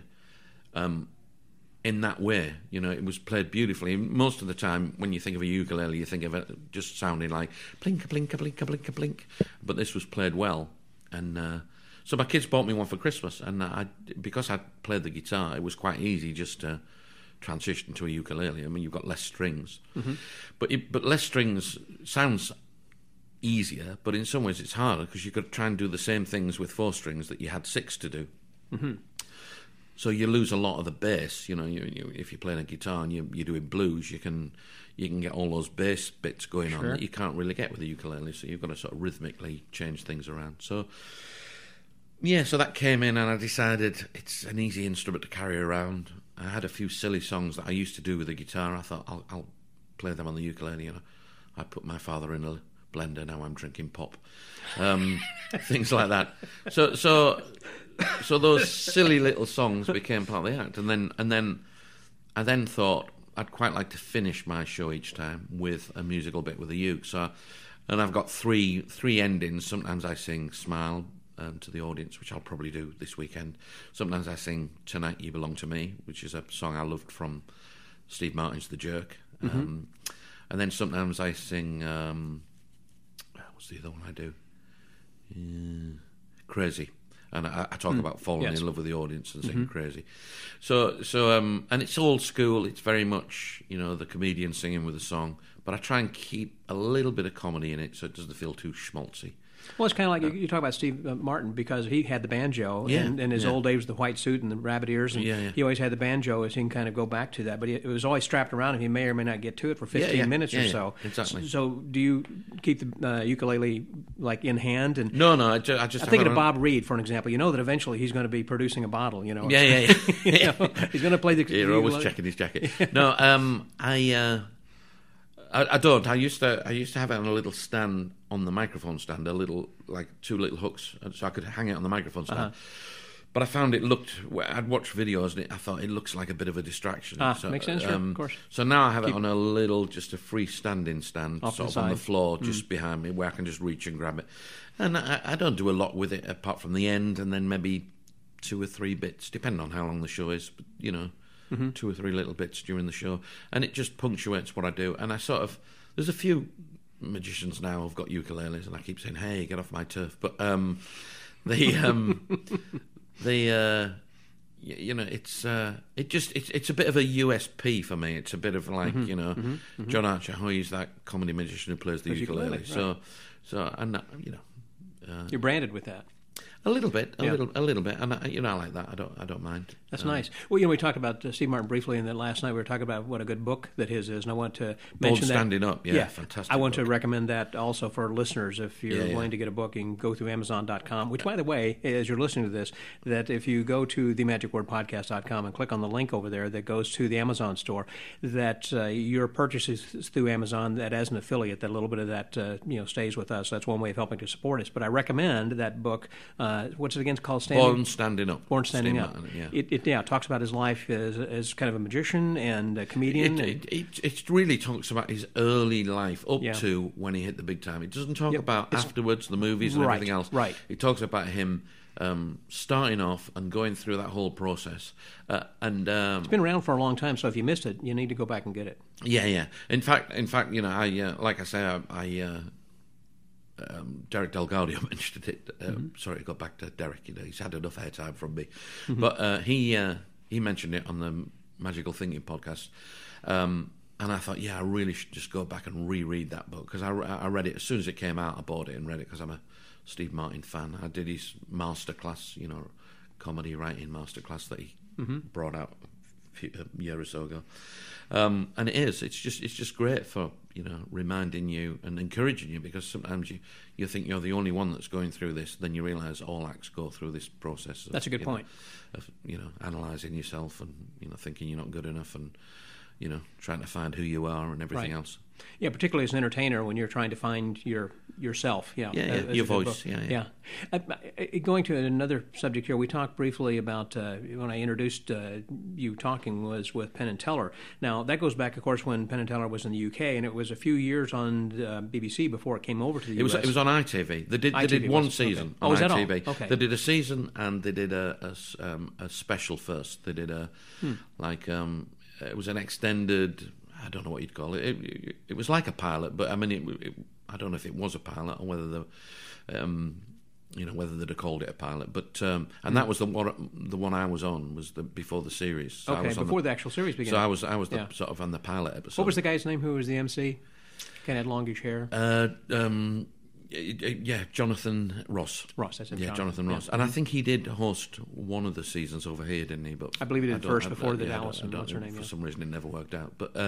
in that way. It was played beautifully. Most of the time, when you think of a ukulele, you think of it just sounding like blink, blink, blink, blink, blink. But this was played well, and So my kids bought me one for Christmas, and because I played the guitar, it was quite easy just to transition to a ukulele. I mean, you've got less strings, but less strings sounds easier, but in some ways it's harder because you've got to try and do the same things with 4 strings that you had 6 to do. So you lose a lot of the bass. You know, if you're playing a guitar and you're doing blues, you can get all those bass bits going on that you can't really get with a ukulele. So you've got to sort of rhythmically change things around. So. Yeah, so that came in, and I decided it's an easy instrument to carry around. I had a few silly songs that I used to do with the guitar. I thought I'll play them on the ukulele. You know, I put my father in a blender. Now I'm drinking pop, things like that. So those silly little songs became part of the act, and then I then thought I'd quite like to finish my show each time with a musical bit with a uke. And I've got three endings. Sometimes I sing "Smile." To the audience, which I'll probably do this weekend. Sometimes I sing "Tonight You Belong to Me," which is a song I loved from Steve Martin's The Jerk. And then sometimes I sing, what's the other one I do? Crazy. And I talk about falling in love with the audience and singing Crazy. So and it's old school. It's very much, you know, the comedian singing with a song. But I try and keep a little bit of comedy in it so it doesn't feel too schmaltzy. Well, it's kind of like you talk about Steve Martin, because he had the banjo, and in his old days with the white suit and the rabbit ears, and he always had the banjo, as he can kind of go back to that. But it was always strapped around him. He may or may not get to it for 15 minutes or so. Exactly. So do you keep the ukulele like in hand? And No, I just. I'm thinking of Bob Reed, for an example. You know that eventually he's going to be producing a bottle. You know. Yeah. You know, he's going to play the. You're always checking his jacket. No, I don't. I used to have it on a little stand on the microphone stand, a little, like 2 little hooks, so I could hang it on the microphone stand. But I found I'd watched videos and I thought it looks like a bit of a distraction. So, makes sense, of course. So now I have it on a little, just a freestanding stand, sort of on the floor, just behind me, where I can just reach and grab it. And I don't do a lot with it apart from the end, and then maybe 2 or 3 bits, depending on how long the show is, but, you know. 2 or 3 little bits during the show, and it just punctuates what I do. And there's a few magicians now who've got ukuleles, and I keep saying, "Hey, get off my turf." But you know, it's a bit of a USP for me. It's a bit of like you know, John Archer, he's that comedy magician who plays the ukulele. Right. So and you know, you're branded with that. A little bit, a little bit, and you know, I like that. I don't mind. That's nice. Well, you know, we talked about Steve Martin briefly, and then last night we were talking about what a good book that his is, and I want to mention that. Standing Up, fantastic. I want book. to recommend that also for listeners. If you're willing to get a book, you can go through Amazon.com. Which, by the way, as you're listening to this, that if you go to themagicwordpodcast.com and click on the link over there that goes to the Amazon store, that your purchases through Amazon, that as an affiliate, that a little bit of that stays with us. That's one way of helping to support us. But I recommend that book. What's it again? It's called Born Standing Up. Born Standing Up. It talks about his life as kind of a magician and a comedian. It really talks about his early life up to when he hit the big time. It doesn't talk about afterwards, the movies and everything else. Right. It talks about him starting off and going through that whole process. It's been around for a long time, so if you missed it, you need to go back and get it. Yeah. In fact, you know, like I say, Derek Delgado mentioned it. Sorry, I got back to Derek. You know, he's had enough airtime from me, but he mentioned it on the Magical Thinking podcast, and I thought, I really should just go back and reread that book, because I read it as soon as it came out. I bought it and read it because I'm a Steve Martin fan. I did his masterclass, you know, comedy writing masterclass that he brought out a year or so ago. And it's just great for, you know, reminding you and encouraging you, because sometimes you think you're the only one that's going through this, then you realise all acts go through this process. That's a good point. Of, you know, analysing yourself and, you know, thinking you're not good enough and, you know, trying to find who you are and everything else. Yeah, particularly as an entertainer when you're trying to find yourself. Your voice. Going to another subject here, we talked briefly about when I introduced you talking was with Penn and Teller. Now that goes back, of course, when Penn and Teller was in the UK, and it was a few years on BBC before it came over to the US. It was on ITV. They did one season on ITV. All? Okay. They did a season and they did a special first. They did it was an extended. I don't know what you'd call it. It was like a pilot, but I mean, I don't know if it was a pilot or whether whether they'd have called it a pilot, but and that was the one I was on was before the series. So I Okay, was on before the actual series began. So I was the, sort of on the pilot episode. What was the guy's name who was the MC? Kind of had longish hair. Yeah, Jonathan Ross. Ross, that's it. Yeah, Jonathan Ross. And I think he did host one of the seasons over here, didn't he? But I believe he did don't first have before that- the yeah, I Allison, don't- I what's her name, For yeah. some reason, it never worked out. But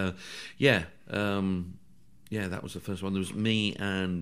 yeah, that was the first one. There was me and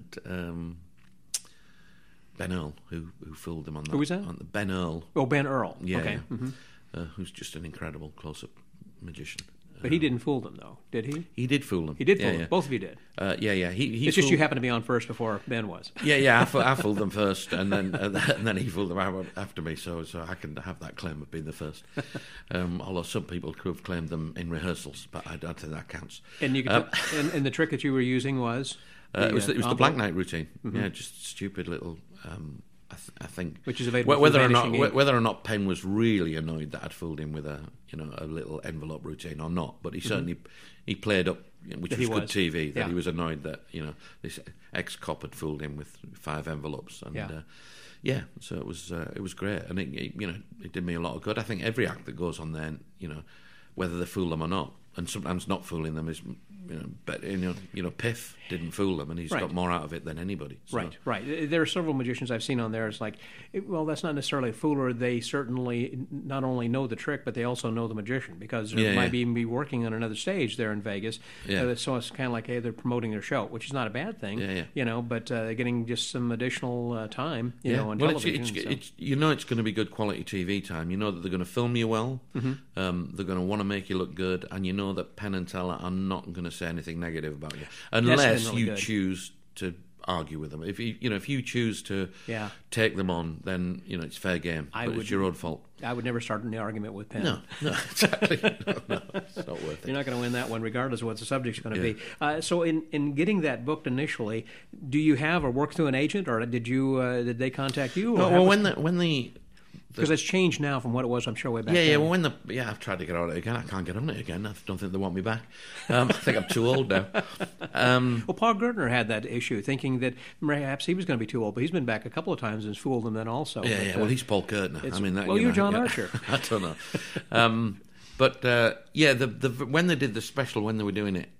Ben Earl who fooled him on that. Who was that? On Ben Earl. Oh, Ben Earl. Yeah, Okay. yeah. Mm-hmm. Who's just an incredible close-up magician. But he didn't fool them, though, did he? He did fool them. He did Yeah, fool yeah. them. Both of you did. Yeah. He It's just fooled- you happened to be on first before Ben was. Yeah. I fooled them first, and then he fooled them after me. So I can have that claim of being the first. Although some people could have claimed them in rehearsals, but I don't think that counts. And you could and the trick that you were using was It was the envelope? Black Knight routine. Yeah, just stupid little. I think Which is available whether through or not Vanishing Ink. whether or not Penn was really annoyed that I'd fooled him with a little envelope routine or not, but he certainly he played up, which That was he good was. TV. That Yeah. he was annoyed that this ex-cop had fooled him with 5 envelopes, and so it was great, and it did me a lot of good. I think every act that goes on there, whether they fool them or not, and sometimes not fooling them is. But Piff didn't fool them, and he's Right. got more out of it than anybody. So. Right. There are several magicians I've seen on there. It's like, well, that's not necessarily a fooler. They certainly not only know the trick, but they also know the magician because they might even be working on another stage there in Vegas. Yeah. So it's kind of like, hey, they're promoting their show, which is not a bad thing. Yeah. But they're getting just some additional time, on well, television. it's it's going to be good quality TV time. You know that they're going to film you well. Mm-hmm. They're going to want to make you look good, and you know that Penn and Teller are not going to say anything negative about you unless really you good. choose to argue with them. If you choose to take them on, then it's fair game. But it's your own fault. I would never start an argument with Penn. No, exactly. No, it's not worth it. You're not going to win that one, regardless of what the subject's going to be. So, in getting that booked initially, do you have or work through an agent, or did they contact you? Or No, well, when the because it's changed now from what it was, I'm sure, way back. Yeah, then. well, I've tried to get on it again. I can't get on it again. I don't think they want me back. I think I'm too old now. Well, Paul Gertner had that issue, thinking that perhaps he was going to be too old, but he's been back a couple of times and fooled them then also. Yeah, But, well, he's Paul Gertner. I mean, you're John Archer. I don't know. But when they did the special, when they were doing it,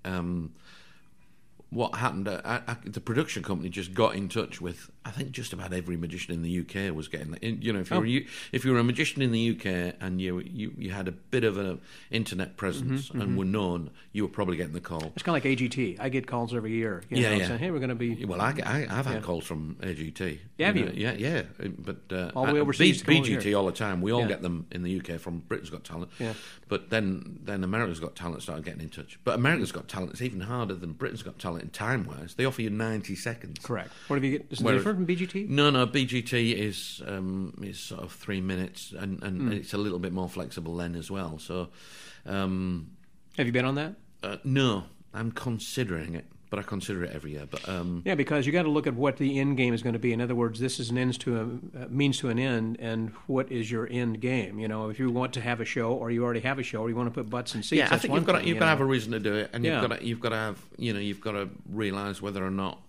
what happened? The production company just got in touch with. I think just about every magician in the UK was getting. If you were a magician in the UK and you had a bit of an internet presence and were known, you were probably getting the call. It's kind of like AGT. I get calls every year. Saying, hey, we're going to be. Well, I've had calls from AGT. Have you? Yeah. But All the way overseas to come over BGT here. all the time. We all get them in the UK from Britain's Got Talent. Yeah. But then America's Got Talent started getting in touch. But America's Got Talent is even harder than Britain's Got Talent in time-wise. They offer you 90 seconds. Correct. What have you get? Is it Whereas- different from BGT? No, BGT is sort of 3 minutes, and it's a little bit more flexible then as well. So, Have you been on that? no, I'm considering it, but I consider it every year. But Yeah, because you got to look at what the end game is going to be. In other words, this is an means to an end, and what is your end game? If you want to have a show, or you already have a show, or you want to put butts in seats. yeah, I that's think one you've got thing, to have a reason to do it, and Yeah. you've got to have you've got to realise whether or not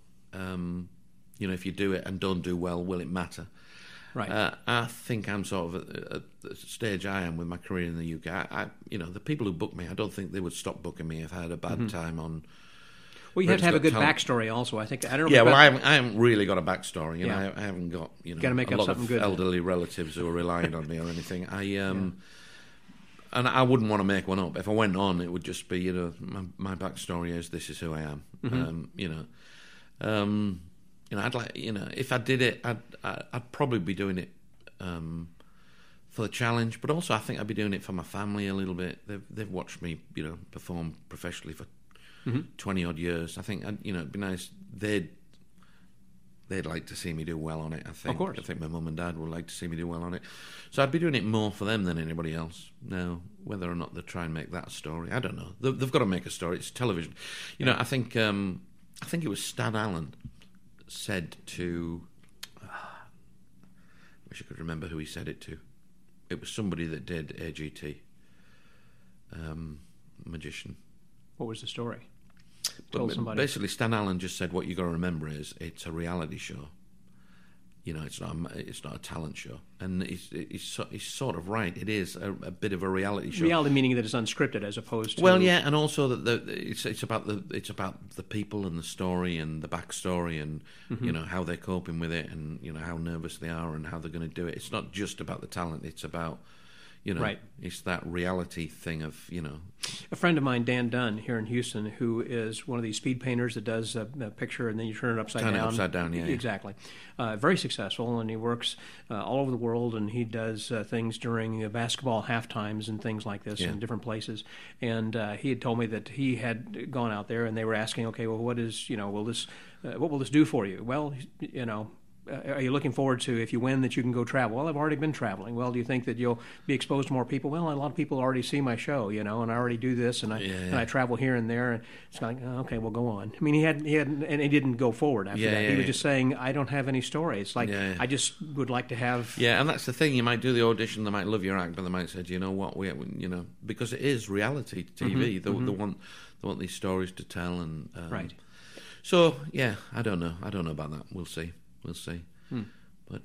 if you do it and don't do well, will it matter? Right. I think I'm sort of at the stage I am with my career in the UK. The people who book me, I don't think they would stop booking me if I had a bad time on. Well, you have to have a good Britain's Got backstory also. I think I don't know. Yeah, if well, you've got- I haven't really got a backstory. Yeah. I haven't got Gotta make a up lot something of good. elderly relatives who are relying on me or anything. And I wouldn't want to make one up. If I went on, it would just be my backstory is this is who I am. I'd like if I did it, I'd probably be doing it for the challenge, but also I think I'd be doing it for my family a little bit. They've watched me perform professionally for 20 odd years. I think it'd be nice. They'd like to see me do well on it. I think. Of course. I think my mum and dad would like to see me do well on it. So I'd be doing it more for them than anybody else. Now, whether or not they try and make that a story, I don't know. They've got to make a story. It's television. I think it was Stan Allen said to. Wish I could remember who he said it to. It was somebody that did AGT. Magician. What was the story? But Told somebody. basically, Stan Allen just said what you got to remember is it's a reality show, it's not a talent show, and he's sort of right. It is a bit of a reality show. Reality meaning that it's unscripted as opposed to and also that it's about the people and the story and the backstory and how they're coping with it and how nervous they are and how they're going to do it. It's not just about the talent. It's about right. It's that reality thing of A friend of mine, Dan Dunn, here in Houston, who is one of these speed painters that does a picture and then you turn it upside down. Turn it upside down, yeah. Exactly. Very successful, and he works all over the world, and he does things during basketball halftimes and things like this in different places. And he had told me that he had gone out there, and they were asking, okay, well, what will this do for you? Well, are you looking forward to, if you win, that you can go travel? Well, I've already been traveling. Well, do you think that you'll be exposed to more people? Well, a lot of people already see my show, and I already do this, and I travel here and there. And it's like, okay, well, go on. I mean, he didn't go forward after that. He was just saying, I don't have any story. It's like, I just would like to have. Yeah, and that's the thing. You might do the audition, they might love your act, but they might say, do you know what, because it is reality TV. They want these stories to tell, and right. So I don't know about that. We'll see. But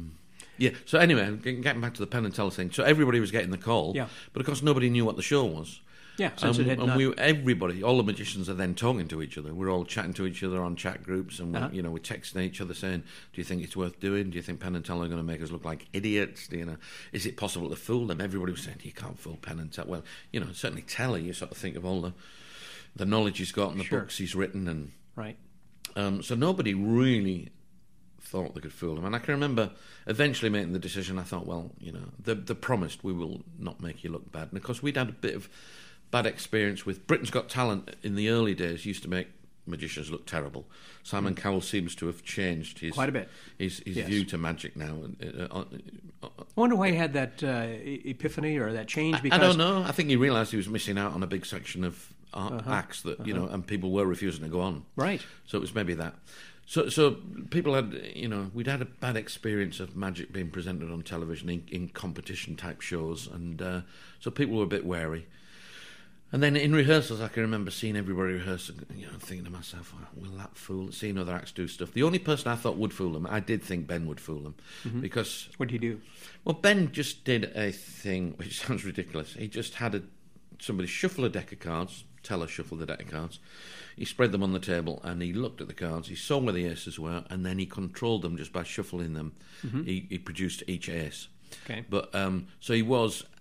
so anyway, getting back to the Penn and Teller thing. So everybody was getting the call, but of course nobody knew what the show was. Yeah, since everybody, all the magicians are then talking to each other. We're all chatting to each other on chat groups, and we're texting each other saying, "Do you think it's worth doing? Do you think Penn and Teller are going to make us look like idiots? Is it possible to fool them?" Everybody was saying, "You can't fool Penn and Teller." Well, certainly Teller. You sort of think of all the knowledge he's got and the books he's written, and right. So nobody really thought they could fool him. And I can remember eventually making the decision. I thought, well, they promised we will not make you look bad. And of course, we'd had a bit of bad experience with Britain's Got Talent in the early days. Used to make magicians look terrible. Simon Cowell seems to have changed quite a bit. His view to magic now. I wonder why he had that epiphany or that change. Because I don't know. I think he realised he was missing out on a big section of acts that and people were refusing to go on. Right. So it was maybe that. So people had, we'd had a bad experience of magic being presented on television in competition-type shows, and so people were a bit wary. And then in rehearsals, I can remember seeing everybody rehearse, and thinking to myself, will that fool? Seeing other acts do stuff. The only person I thought would fool them, I did think Ben would fool them, because... What did he do? Well, Ben just did a thing which sounds ridiculous. He just had somebody shuffle a deck of cards, Teller shuffled the deck of cards. He spread them on the table and he looked at the cards. He saw where the aces were, and then he controlled them just by shuffling them. He produced each ace. Okay. But so he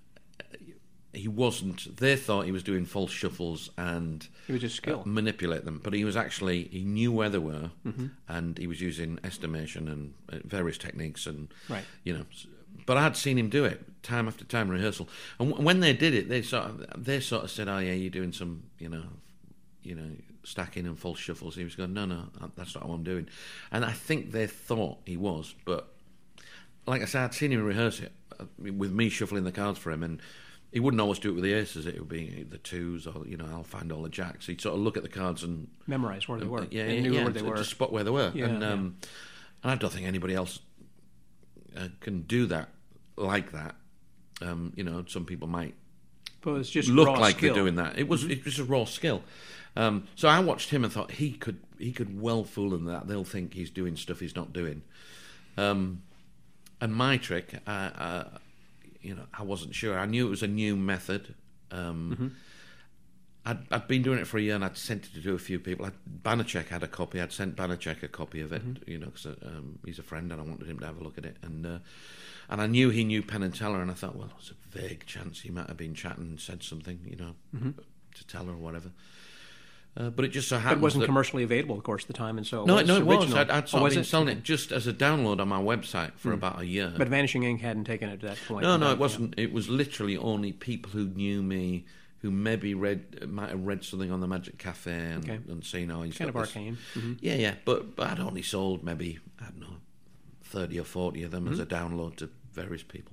wasn't. They thought he was doing false shuffles and he was just skill manipulate them, but he knew where they were, and he was using estimation and various techniques and But I'd seen him do it time after time in rehearsal, and when they did it, they sort of said, "Oh yeah, you're doing some, stacking and false shuffles." He was going, "No, that's not what I'm doing," and I think they thought he was. But like I said, I'd seen him rehearse it with me shuffling the cards for him, and he wouldn't always do it with the aces. It would be the twos, or I'll find all the jacks. He'd sort of look at the cards and memorize where they were. Where they were, to spot where they were. Yeah, and I don't think anybody else can do that like that. Some people might it's just look raw like skill. they're doing that. It was a raw skill. So I watched him and thought he could well fool them that they'll think he's doing stuff he's not doing. And my trick, I wasn't sure. I knew it was a new method. I'd been doing it for a year, and I'd sent it to a few people. Banachek had a copy. I'd sent Banachek a copy of it, because he's a friend, and I wanted him to have a look at it. And I knew he knew Penn and Teller, and I thought, well, there's a vague chance he might have been chatting and said something, to Teller or whatever. But it just so happened. But it wasn't commercially available, of course, at the time, and so it was. original. I'd sort of been selling it just as a download on my website for about a year. But Vanishing Ink hadn't taken it to that point. No, it wasn't. It was literally only people who knew me, who maybe might have read something on the Magic Cafe and seen how he's kind of arcane. Yeah. But I'd only sold maybe, I don't know, 30 or 40 of them as a download to various people.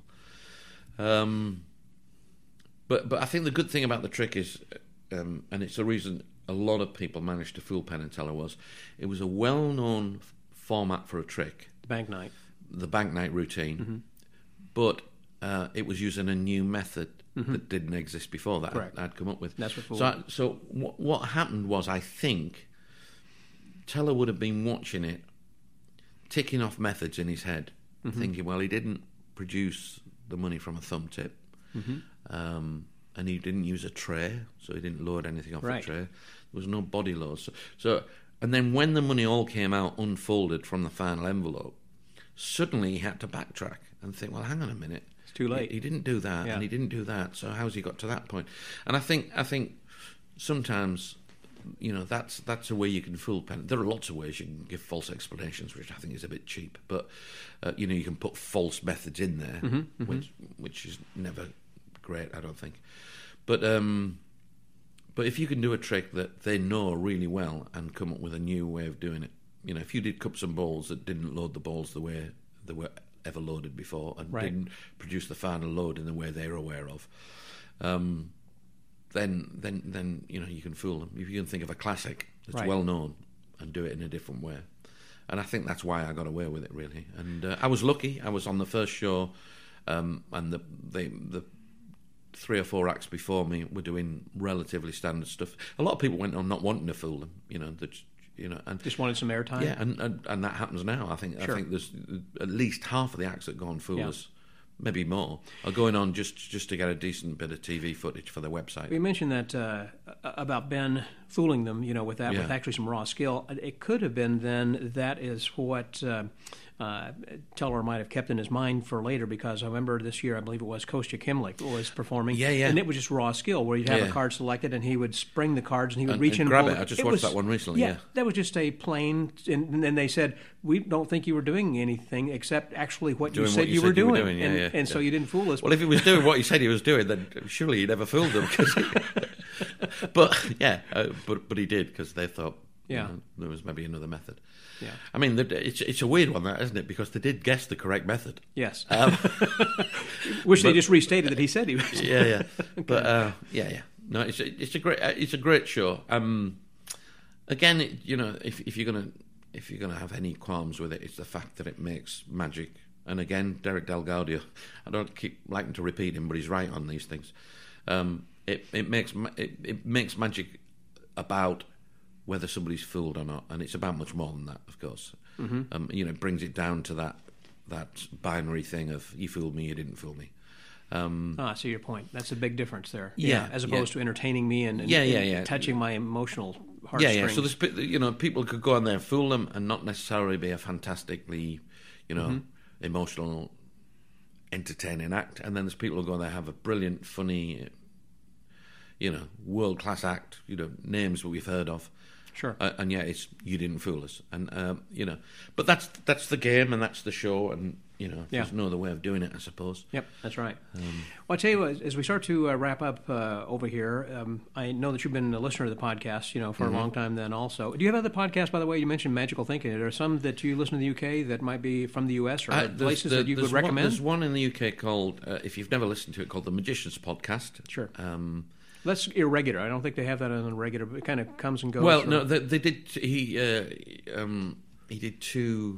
But I think the good thing about the trick is, and it's the reason a lot of people managed to fool Penn and Teller, was it was a well-known format for a trick. The bank night. The bank night routine. But it was using a new method that didn't exist before that I'd come up with. That's what so what happened was, I think Teller would have been watching it ticking off methods in his head, thinking, well, he didn't produce the money from a thumb tip, and he didn't use a tray, so he didn't load anything off the tray. There was no body load. So, and then when the money all came out unfolded from the final envelope, suddenly he had to backtrack and think, well, hang on a minute. It's too late. He didn't do that, and he didn't do that, so how's he got to that point? And I think sometimes, that's a way you can fool pen. There are lots of ways you can give false explanations, which I think is a bit cheap. But you can put false methods in there, which is never great, I don't think. But if you can do a trick that they know really well and come up with a new way of doing it, if you did cups and bowls that didn't load the balls the way they were ever loaded before and didn't produce the final load in the way they're aware of. Then you can fool them. If you can think of a classic that's well known and do it in a different way, and I think that's why I got away with it really. And I was lucky. I was on the first show, and the 3 or 4 acts before me were doing relatively standard stuff. A lot of people went on not wanting to fool them. And just wanted some airtime. Yeah, and that happens now. I think there's at least half of the acts that go on fool us. Maybe more, are going on just to get a decent bit of TV footage for their website. You mentioned that about Ben fooling them, with actually some raw skill. It could have been then that is what Teller might have kept in his mind for later, because I remember this year, I believe it was, Kostya Kimlik was performing, and it was just raw skill where you'd have a card selected and he would spring the cards and he would reach in and grab it. I just watched that one recently. Yeah, that was just a plain, and then they said, we don't think you were doing anything except actually what you said you were doing. And so you didn't fool us. Well, if he was doing what he said he was doing, then surely he never fooled them. But he did, because they thought there was maybe another method. Yeah, I mean, it's a weird one, that, isn't it? Because they did guess the correct method. Yes. Which they just restated that he said he was. Yeah. But no, it's a great show. Again, if you're gonna have any qualms with it, it's the fact that it makes magic. And again, Derek DelGaudio, I don't keep liking to repeat him, but he's right on these things. It makes magic about whether somebody's fooled or not, and it's about much more than that, of course. It brings it down to that binary thing of you fooled me, you didn't fool me. I see your point. That's a big difference there. Yeah, as opposed to entertaining me and touching my emotional heartstrings. Yeah. So there's, people could go on there and fool them and not necessarily be a fantastically, emotional, entertaining act. And then there's people who go there and have a brilliant, funny, world-class act, names that we've heard of. Sure. And it's you didn't fool us. And, but that's the game and that's the show, and, there's no other way of doing it, I suppose. Yep, that's right. Well, I'll tell you what, as we start to wrap up over here, I know that you've been a listener to the podcast, for a long time then also. Do you have other podcasts, by the way? You mentioned Magical Thinking. Are there some that you listen to in the UK that might be from the US or places that you would recommend? There's one in the UK called, if you've never listened to it, called The Magician's Podcast. Sure. That's irregular. I don't think they have that on a regular, but it kind of comes and goes. Well, no, they did. He did 2.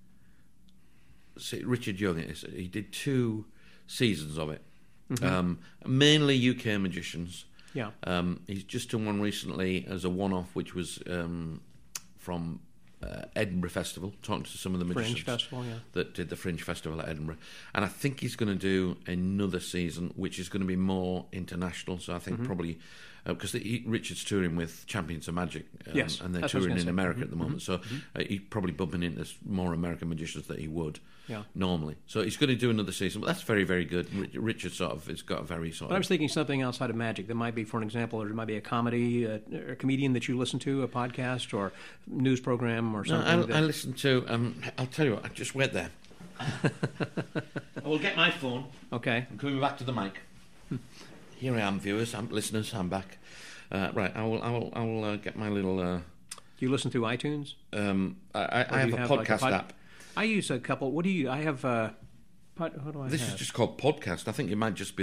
Richard Young, he did 2 seasons of it. Mainly UK magicians. Yeah. He's just done one recently as a one-off, which was from Edinburgh Festival, talking to some of the magicians Fringe Festival, that did the Fringe Festival at Edinburgh. And I think he's going to do another season, which is going to be more international. So I think probably, because Richard's touring with Champions of Magic, and they're touring in America at the moment. So he's probably bumping into more American magicians than he would normally. So he's going to do another season, but that's very, very good. Richard has got a very But I was thinking something outside of magic. That might be, for an example, or it might be a comedy, a comedian that you listen to, a podcast, or news program, or something. I listen to. I'll tell you what. Just wait there. I will get my phone. Okay. I'm coming back to the mic. Here I am, viewers, listeners. I'm back. Right. I will get my little. Do you listen through iTunes? I have a podcast app. I use a couple. What do you? I have. What do I This have? is just called podcast. I think it might just be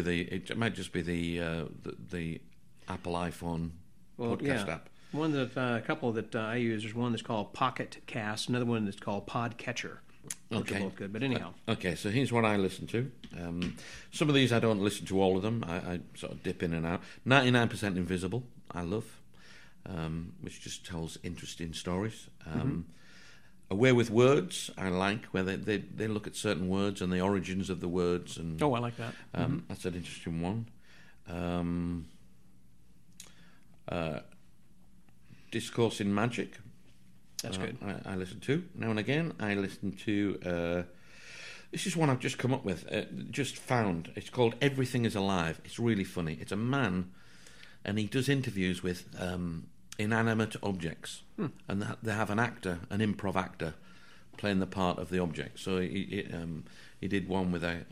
the Apple iPhone podcast app. One that a couple that I use. There's one that's called Pocket Cast. Another one that's called Podcatcher. Which are both good. But anyhow. Okay, so here's what I listen to. Some of these I don't listen to all of them. I sort of dip in and out. 99% Invisible, I love, which just tells interesting stories. Away with Words, I like, where they look at certain words and the origins of the words. And Oh, I like that. that's an interesting one. Discourse in Magic. That's good. I listen to now and again. I listen to. This is one I've just come up with. Just found. It's called Everything Is Alive. It's really funny. It's a man, and he does interviews with inanimate objects, and they have an actor, an improv actor, playing the part of the object. So he did one with a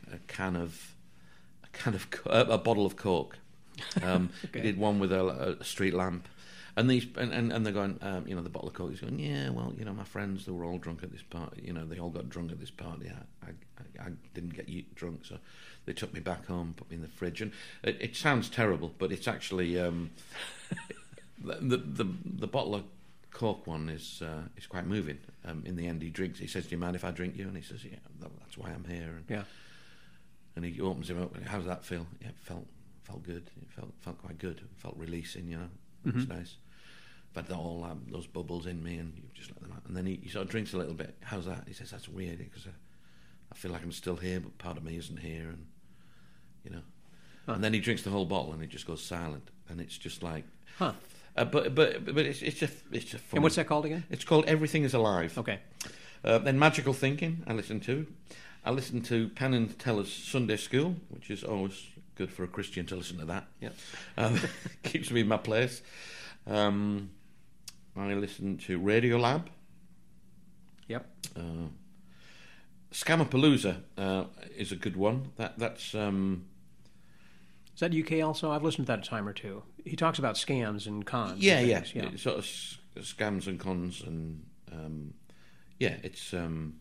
bottle of Coke. Okay. He did one with a street lamp. And they're going, the bottle of Coke is going, yeah, well, my friends, they were all drunk at this party. They all got drunk at this party. I didn't get drunk, so they took me back home, put me in the fridge. And it sounds terrible, but it's actually the bottle of Coke one is quite moving. In the end, he drinks. He says, "Do you mind if I drink you?" And he says, "Yeah, that's why I'm here." And, Yeah. And he opens him up. How does that feel? Yeah, it felt good. It felt quite good. It felt releasing. It's nice. But all those bubbles in me, and you just let them out. And then he sort of drinks a little bit. How's that? He says, "That's weird because I feel like I'm still here, but part of me isn't here." And and then he drinks the whole bottle, and it just goes silent. And it's just like, Huh. But it's a fun. And what's that called again? It's called Everything Is Alive. Okay. Then Magical Thinking, I listen to. I listen to Penn and Teller's Sunday School, which is always good for a Christian to listen to that. Yep. Keeps me in my place. I listen to Radiolab. Yep. Scamapalooza is a good one. That's Is that UK also? I've listened to that a time or two. He talks about scams and cons. yeah, and yeah, things, sort of scams and cons, and it's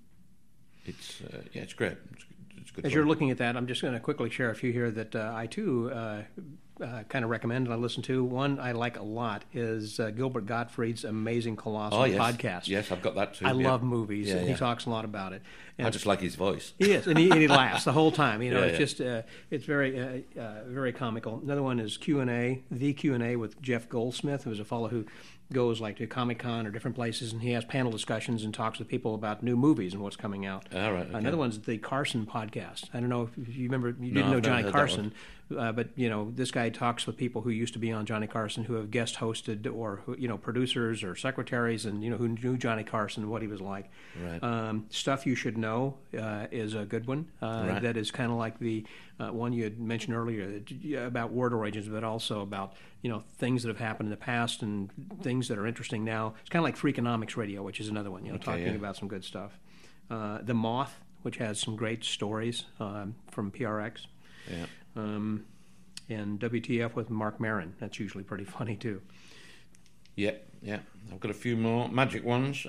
great. It's good. As fun. you're looking at that, I'm just going to quickly share a few here that I too kind of recommend and I listen to. One I like a lot is Gilbert Gottfried's Amazing Colossal podcast. Yes, I've got that too. I love movies, Yeah, and he yeah. talks a lot about it. And I just like his voice. he is, and he laughs the whole time. Yeah, It's yeah. just it's very very comical. Another one is Q&A, the Q&A with Jeff Goldsmith, who's a fellow who goes like to Comic-Con or different places, and he has panel discussions and talks with people about new movies and what's coming out. All right, okay. Another one's the Carson podcast. I don't know if you remember, you No, didn't know I've never Johnny heard that Carson, but this guy talks with people who used to be on Johnny Carson, who have guest hosted, or who, producers or secretaries, and who knew Johnny Carson, what he was like. Right. Stuff You Should Know is a good one. Right. That is kind of like the one you had mentioned earlier about word origins, but also about things that have happened in the past and things that are interesting now. It's kind of like Freakonomics Radio, which is another one. Talking yeah. about some good stuff. The Moth, which has some great stories from PRX. Yeah. And WTF with Mark Maron. That's usually pretty funny too. Yeah. I've got a few more magic ones.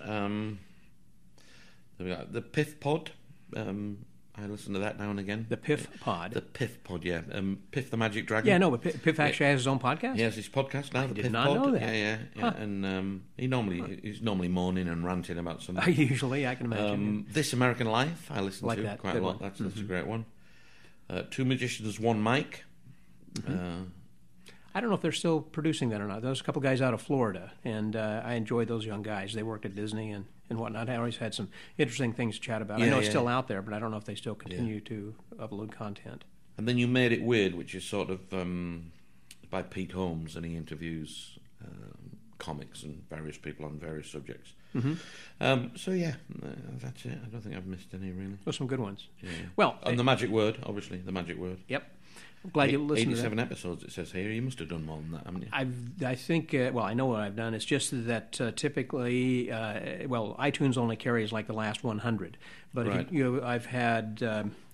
The Piff Pod. I listen to that now and again. The Piff Pod. The Piff Pod, yeah. Piff the Magic Dragon. Yeah, no, but Piff actually has his own podcast? He has his podcast now, the did Piff not Pod. know that. Yeah. Huh. And he's normally moaning and ranting about something. Usually, I can imagine. This American Life, I listen Like to that. quite Good a lot. one. That's a great one. Two Magicians, One Mic. I don't know if they're still producing that or not. There's a couple guys out of Florida, and I enjoyed those young guys. They worked at Disney and whatnot. I always had some interesting things to chat about. I Yeah, know it's yeah. still out there, but I don't know if they still continue to upload content. And then You Made It Weird, which is sort of by Pete Holmes, and he interviews comics and various people on various subjects. So yeah, that's it. I don't think I've missed any really. Those are some good ones. Yeah. Well, And The Magic Word, obviously, The Magic Word. yep. I'm glad you listened to that. 87 episodes, it says here. You must have done more than that, haven't you? I think, I know what I've done. It's just that typically, iTunes only carries like the last 100. But Right. I've had,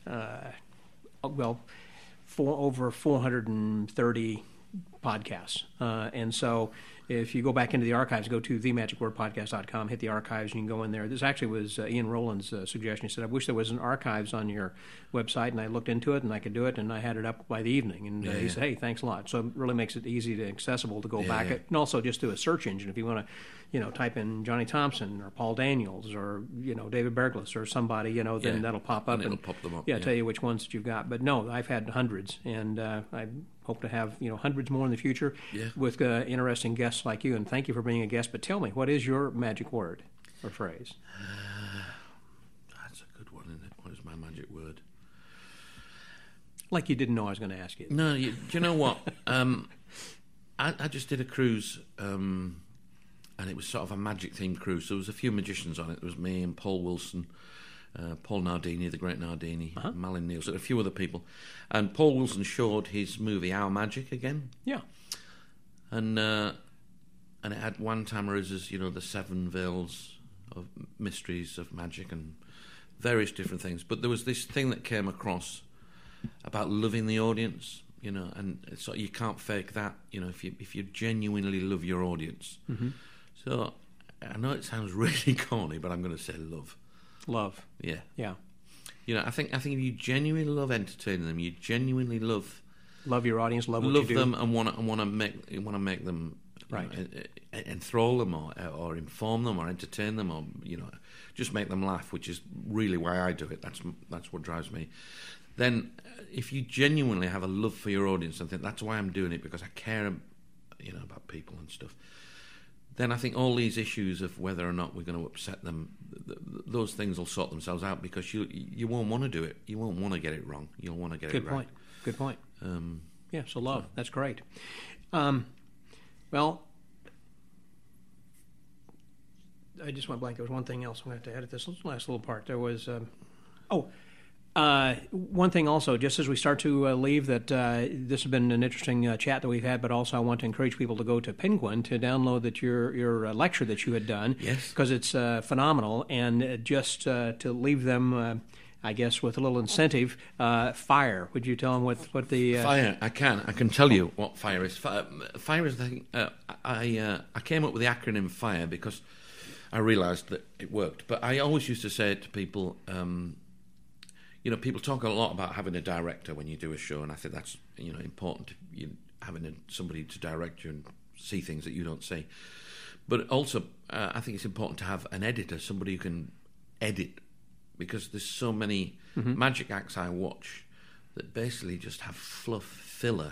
over 430 podcasts. And so if you go back into the archives, go to themagicwordpodcast.com, hit the archives, and you can go in there. This actually was Ian Rowland's suggestion. He said, I wish there was an archives on your website, and I looked into it, and I could do it, and I had it up by the evening. And he said, hey, thanks a lot. So it really makes it easy to accessible to go back, yeah. and also just do a search engine. If you want to, type in Johnny Thompson or Paul Daniels or, David Berglis or somebody, then that'll pop up. And it'll pop them up, Yeah, yeah. tell you which ones that you've got. But no, I've had hundreds, and I hope to have, hundreds more in the future Yeah. with interesting guests like you. And thank you for being a guest. But tell me, what is your magic word? or phrase? That's a good one, isn't it? What is my magic word? Like you didn't know I was going to ask you. No, do you know what? I just did a cruise, and it was sort of a magic-themed cruise. So there was a few magicians on it. There was me and Paul Wilson, Paul Nardini, the great Nardini, Malin Nielsen, a few other people. And Paul Wilson showed his movie Our Magic again. Yeah. And it had Juan Tamariz's, the 7 veils of mysteries of magic and various different things. But there was this thing that came across about loving the audience, and so you can't fake that, if you genuinely love your audience. Mm-hmm. So I know it sounds really corny, but I'm going to say love. Love. Yeah. Yeah. I think if you genuinely love entertaining them, you genuinely love your audience, love what you do, them, and want to make them right, enthrall them or inform them or entertain them or just make them laugh, which is really why I do it. That's what drives me. Then, if you genuinely have a love for your audience and think that's why I'm doing it, because I care, about people and stuff, then I think all these issues of whether or not we're going to upset them, those things will sort themselves out, because you won't want to do it. You won't want to get it wrong. You'll want to get it right. Good point. Yeah, so love. That's great. Well, I just went blank. There was one thing else. I'm going to have to edit this last little part. There was... one thing also, just as we start to leave, that this has been an interesting chat that we've had, but also I want to encourage people to go to Penguin to download your lecture that you had done. Yes. Because it's phenomenal, and just to leave them, I guess, with a little incentive, FIRE. Would you tell them what the... FIRE, I can tell you what FIRE is. FIRE is the thing... I came up with the acronym FIRE because I realised that it worked. But I always used to say it to people... people talk a lot about having a director when you do a show, and I think that's important. Having somebody to direct you and see things that you don't see. But also, I think it's important to have an editor, somebody who can edit, because there's so many magic acts I watch that basically just have fluff filler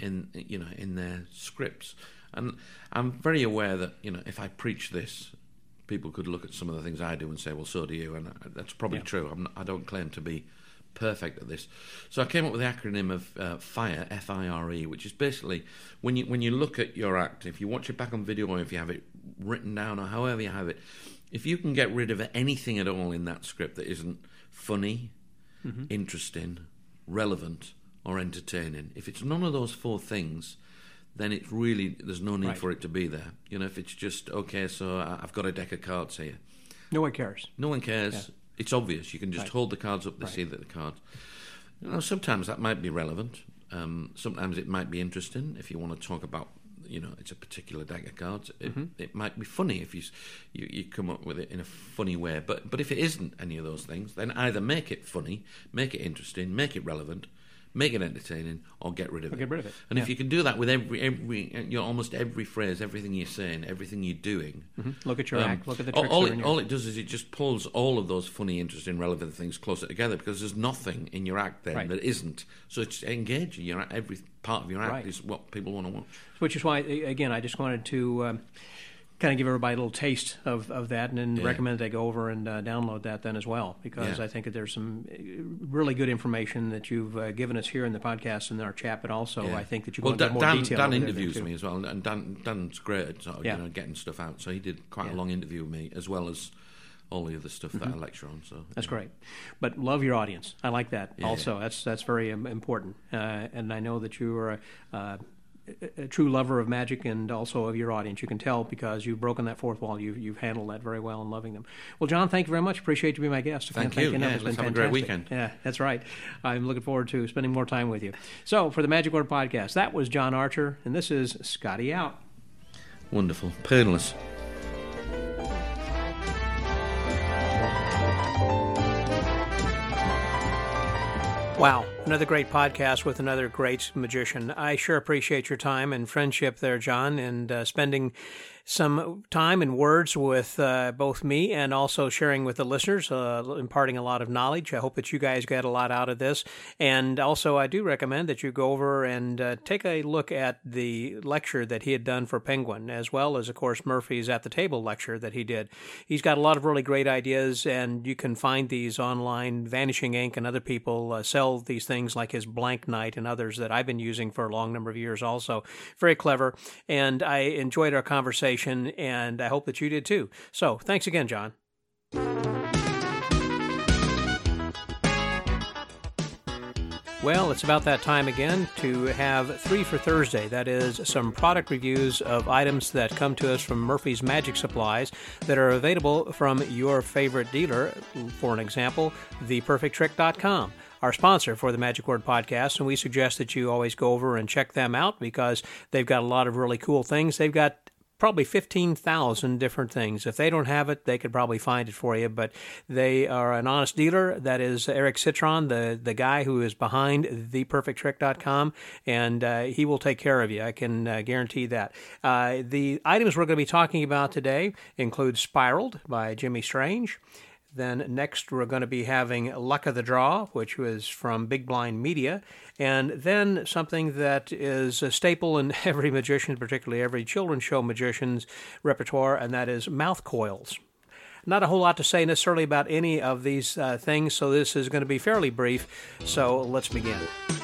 in their scripts, and I'm very aware that if I preach this, people could look at some of the things I do and say, well, so do you, and that's probably true. I don't claim to be perfect at this. So I came up with the acronym of FIRE, F-I-R-E, which is basically when you look at your act, if you watch it back on video or if you have it written down or however you have it, if you can get rid of anything at all in that script that isn't funny, interesting, relevant, or entertaining, if it's none of those 4 things, then it's really, there's no need for it to be there. If it's just, okay, so I've got a deck of cards here. No one cares. No one cares. Yeah. It's obvious. You can just hold the cards up, they see that the cards... sometimes that might be relevant. Sometimes it might be interesting if you want to talk about, it's a particular deck of cards. It might be funny if you come up with it in a funny way. But if it isn't any of those things, then either make it funny, make it interesting, make it relevant, make it entertaining, or get rid of it. And if you can do that with every almost every phrase, everything you're saying, everything you're doing, look at your act, look at the tricks. All it does is it just pulls all of those funny, interesting, relevant things closer together, because there's nothing in your act then that isn't. So it's engaging. Every part of your act is what people want to watch. Which is why, again, I just wanted to kind of give everybody a little taste of that, and then recommend they go over and download that then as well, because I think that there's some really good information that you've given us here in the podcast and in our chat, but also I think that you can get more detail. Dan interviews me as well, and Dan's great at getting stuff out, so he did quite a long interview with me, as well as all the other stuff that I lecture on. So that's great. But love your audience. I like that also. That's very important, and I know that you are a true lover of magic and also of your audience. You can tell because you've broken that fourth wall. You've handled that very well and loving them. Well, John, thank you very much. Appreciate you being my guest. Thank you. Let's have a great weekend. Yeah, that's right. I'm looking forward to spending more time with you. So, for the Magic Word Podcast, that was John Archer, and this is Scotty out. Wonderful. Painless. Wow. Another great podcast with another great magician. I sure appreciate your time and friendship there, John, and spending some time and words with both me and also sharing with the listeners, imparting a lot of knowledge. I hope that you guys get a lot out of this. And also, I do recommend that you go over and take a look at the lecture that he had done for Penguin, as well as, of course, Murphy's At the Table lecture that he did. He's got a lot of really great ideas, and you can find these online. Vanishing Ink and other people sell these things like his Blank Night and others that I've been using for a long number of years also. Very clever, and I enjoyed our conversation, and I hope that you did too. So, thanks again, John. Well, it's about that time again to have 3 for Thursday. That is some product reviews of items that come to us from Murphy's Magic Supplies that are available from your favorite dealer. For an example, theperfecttrick.com. Our sponsor for the Magic Word Podcast, and we suggest that you always go over and check them out because they've got a lot of really cool things. They've got probably 15,000 different things. If they don't have it, they could probably find it for you, but they are an honest dealer. That is Eric Citron, the guy who is behind theperfecttrick.com, and he will take care of you. I can guarantee that. The items we're going to be talking about today include Spiraled by Jimmy Strange. Then next we're going to be having Luck of the Draw, which was from Big Blind Media. And then something that is a staple in every magician, particularly every children's show magician's repertoire, and that is mouth coils. Not a whole lot to say necessarily about any of these things, so this is going to be fairly brief. So let's begin.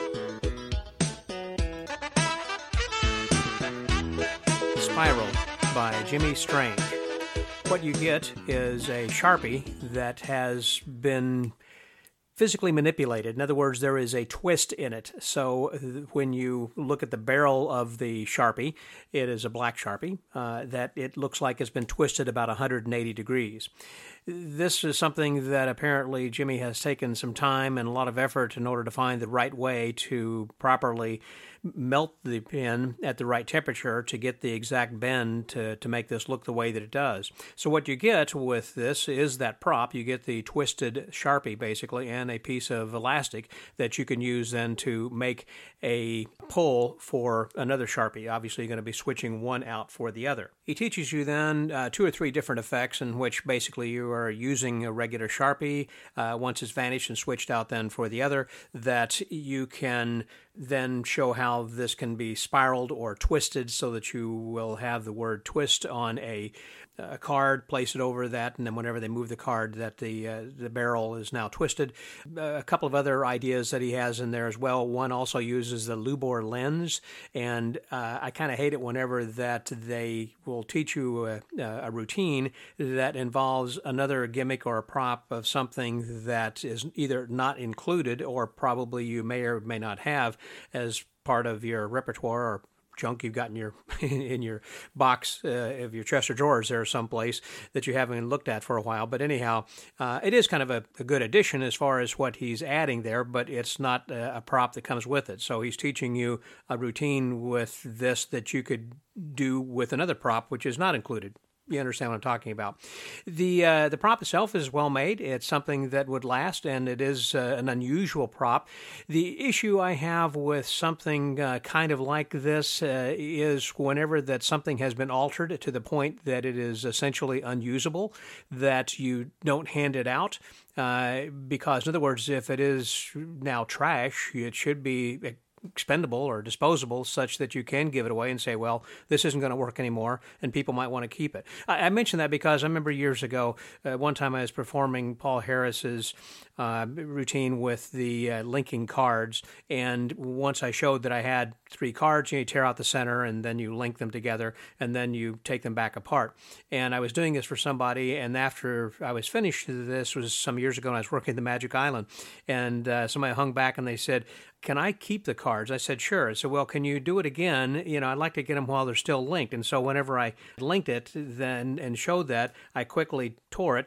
Spiraled by Jimmy Strange. What you get is a Sharpie that has been physically manipulated. In other words, there is a twist in it. So when you look at the barrel of the Sharpie, it is a black Sharpie that it looks like it's been twisted about 180 degrees. This is something that apparently Jimmy has taken some time and a lot of effort in order to find the right way to properly melt the pen at the right temperature to get the exact bend to make this look the way that it does. So what you get with this is that prop. You get the twisted Sharpie, basically, and a piece of elastic that you can use then to make a pull for another Sharpie. Obviously, you're going to be switching one out for the other. He teaches you then 2 or 3 different effects in which basically you are using a regular Sharpie, once it's vanished and switched out then for the other, that you can then show how this can be spiraled or twisted so that you will have the word twist on a card, place it over that, and then whenever they move the card, that the barrel is now twisted. A couple of other ideas that he has in there as well. One also uses the Lubor lens, and I kind of hate it whenever that they will teach you a routine that involves another gimmick or a prop of something that is either not included or probably you may or may not have as part of your repertoire or junk you've got in your in your box of your chest of drawers there someplace that you haven't looked at for a while. But anyhow, it is kind of a good addition as far as what he's adding there, but it's not a prop that comes with it. So he's teaching you a routine with this that you could do with another prop, which is not included. You understand what I'm talking about. The prop itself is well made. It's something that would last, and it is an unusual prop. The issue I have with something kind of like this is whenever that something has been altered to the point that it is essentially unusable, that you don't hand it out. Because, in other words, if it is now trash, it should be expendable or disposable such that you can give it away and say, well, this isn't going to work anymore, and people might want to keep it. I mention that because I remember years ago, one time I was performing Paul Harris's routine with the linking cards, and once I showed that I had 3 cards, you tear out the center, and then you link them together, and then you take them back apart. And I was doing this for somebody, and after I was finished, this was some years ago, and I was working at the Magic Island, and somebody hung back and they said, can I keep the cards? I said, sure. I said, well, can you do it again? You know, I'd like to get them while they're still linked. And so whenever I linked it then and showed that, I quickly tore it,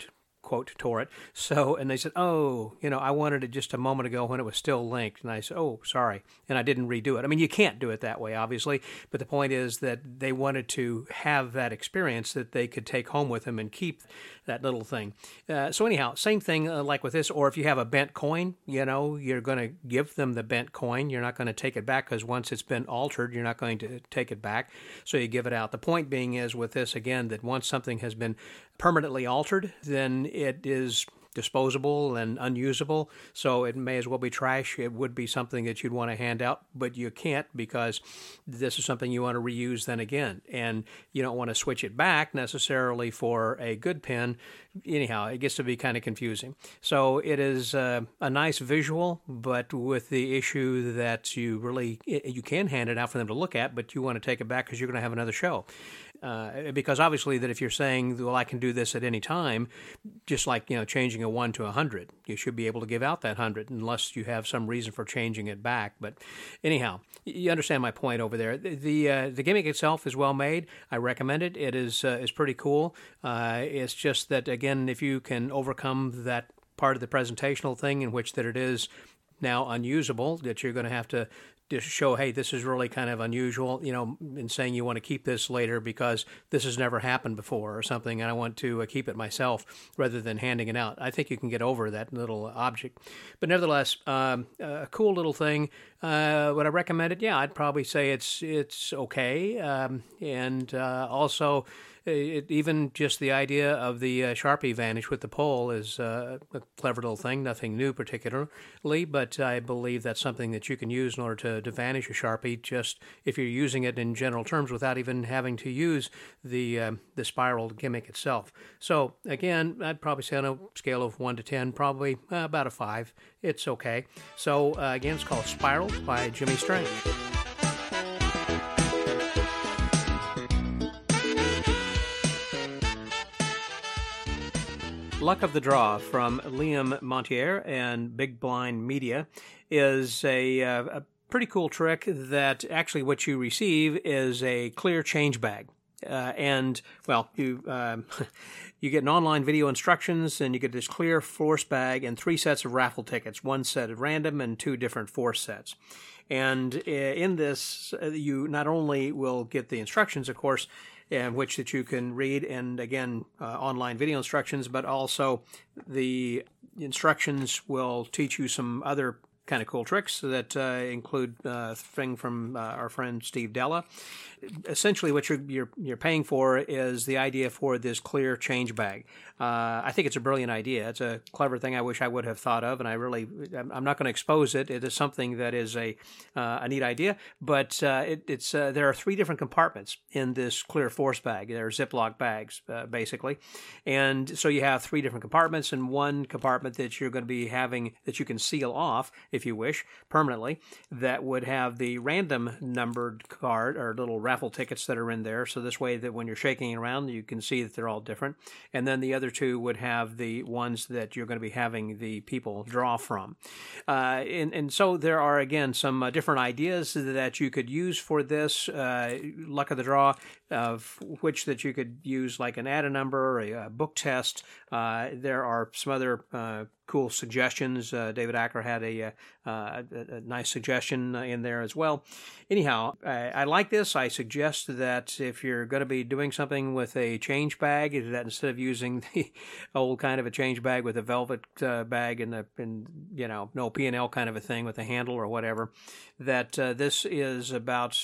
quote, tore it. So, and they said, oh, I wanted it just a moment ago when it was still linked. And I said, oh, sorry. And I didn't redo it. I mean, you can't do it that way, obviously. But the point is that they wanted to have that experience that they could take home with them and keep that little thing. So anyhow, same thing like with this. Or if you have a bent coin, you're going to give them the bent coin. You're not going to take it back because once it's been altered, you're not going to take it back. So you give it out. The point being is with this, again, that once something has been permanently altered, then it is disposable and unusable, so it may as well be trash. It would be something that you'd want to hand out, but you can't because this is something you want to reuse then again, and you don't want to switch it back necessarily for a good pen. Anyhow, it gets to be kind of confusing. So it is a nice visual, but with the issue that you can hand it out for them to look at, but you want to take it back because you're going to have another show. Because obviously that if you're saying, well, I can do this at any time, just like, changing a 1 to 100, you should be able to give out that 100 unless you have some reason for changing it back. But anyhow, you understand my point over there. The gimmick itself is well made. I recommend it. It is pretty cool. It's just that, again, if you can overcome that part of the presentational thing in which that it is now unusable, that you're going to have to just show, hey, this is really kind of unusual, in saying you want to keep this later because this has never happened before or something, and I want to keep it myself rather than handing it out. I think you can get over that little object. But nevertheless, a cool little thing. Would I recommend it? Yeah, I'd probably say it's okay. And also, even just the idea of the Sharpie Vanish with the pole is a clever little thing, nothing new particularly, but I believe that's something that you can use in order to vanish a Sharpie, just if you're using it in general terms without even having to use the spiral gimmick itself. So again, I'd probably say on a scale of 1 to 10, probably about a 5. It's okay. So again, it's called Spiral by Jimmy Strange. Luck of the Draw from Liam Montier and Big Blind Media is a pretty cool trick that actually what you receive is a clear change bag. You get an online video instructions, and you get this clear force bag and 3 sets of raffle tickets, 1 set at random and 2 different force sets. And in this, you not only will get the instructions, of course, which that you can read, and again, online video instructions, but also the instructions will teach you some other kind of cool tricks that include a thing from our friend Steve Della. Essentially, what you're paying for is the idea for this clear change bag. I think it's a brilliant idea. It's a clever thing I wish I would have thought of, and I'm not going to expose it. It is something that is a neat idea, but there are 3 different compartments in this clear force bag. They're Ziploc bags, basically, and so you have 3 different compartments, and one compartment that you're going to be having that you can seal off, if you wish, permanently, that would have the random numbered card or little raffle tickets that are in there. So this way that when you're shaking it around, you can see that they're all different. And then the other 2 would have the ones that you're going to be having the people draw from. And so there are, again, some different ideas that you could use for this Luck of the Draw, of which that you could use like an add a number, a book test. There are some other cool suggestions. David Acker had a nice suggestion in there as well. Anyhow, I like this. I suggest that if you're going to be doing something with a change bag, that instead of using the old kind of a change bag with a velvet bag and no P&L kind of a thing with a handle or whatever, that this is about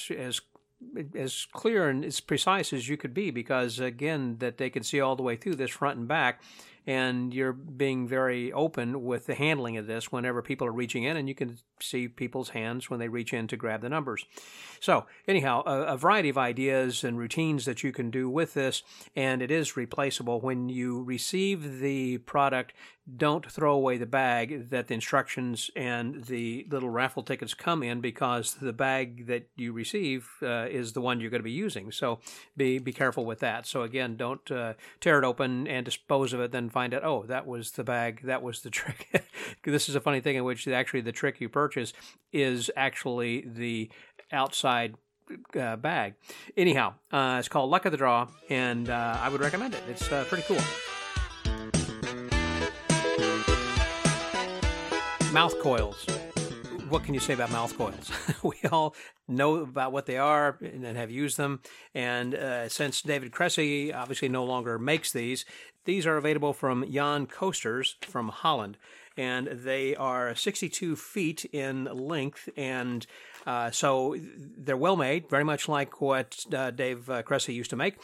as clear and as precise as you could be, because again, that they can see all the way through this front and back, and you're being very open with the handling of this whenever people are reaching in, and you can see people's hands when they reach in to grab the numbers. So anyhow, a variety of ideas and routines that you can do with this, and it is replaceable. When you receive the product, don't throw away the bag that the instructions and the little raffle tickets come in, because the bag that you receive is the one you're going to be using. So be careful with that. So again, don't tear it open and dispose of it, then find out, oh, that was the bag, that was the trick. This is a funny thing in which actually the trick you purchase is actually the outside bag. Anyhow, it's called Luck of the Draw, and I would recommend it. It's pretty cool. Mouth coils. What can you say about mouth coils? We all know about what they are and have used them. And since David Cressy obviously no longer makes these are available from Jan Coasters from Holland. And they are 62 feet in length, and so they're well made, very much like what Dave Cressy used to make.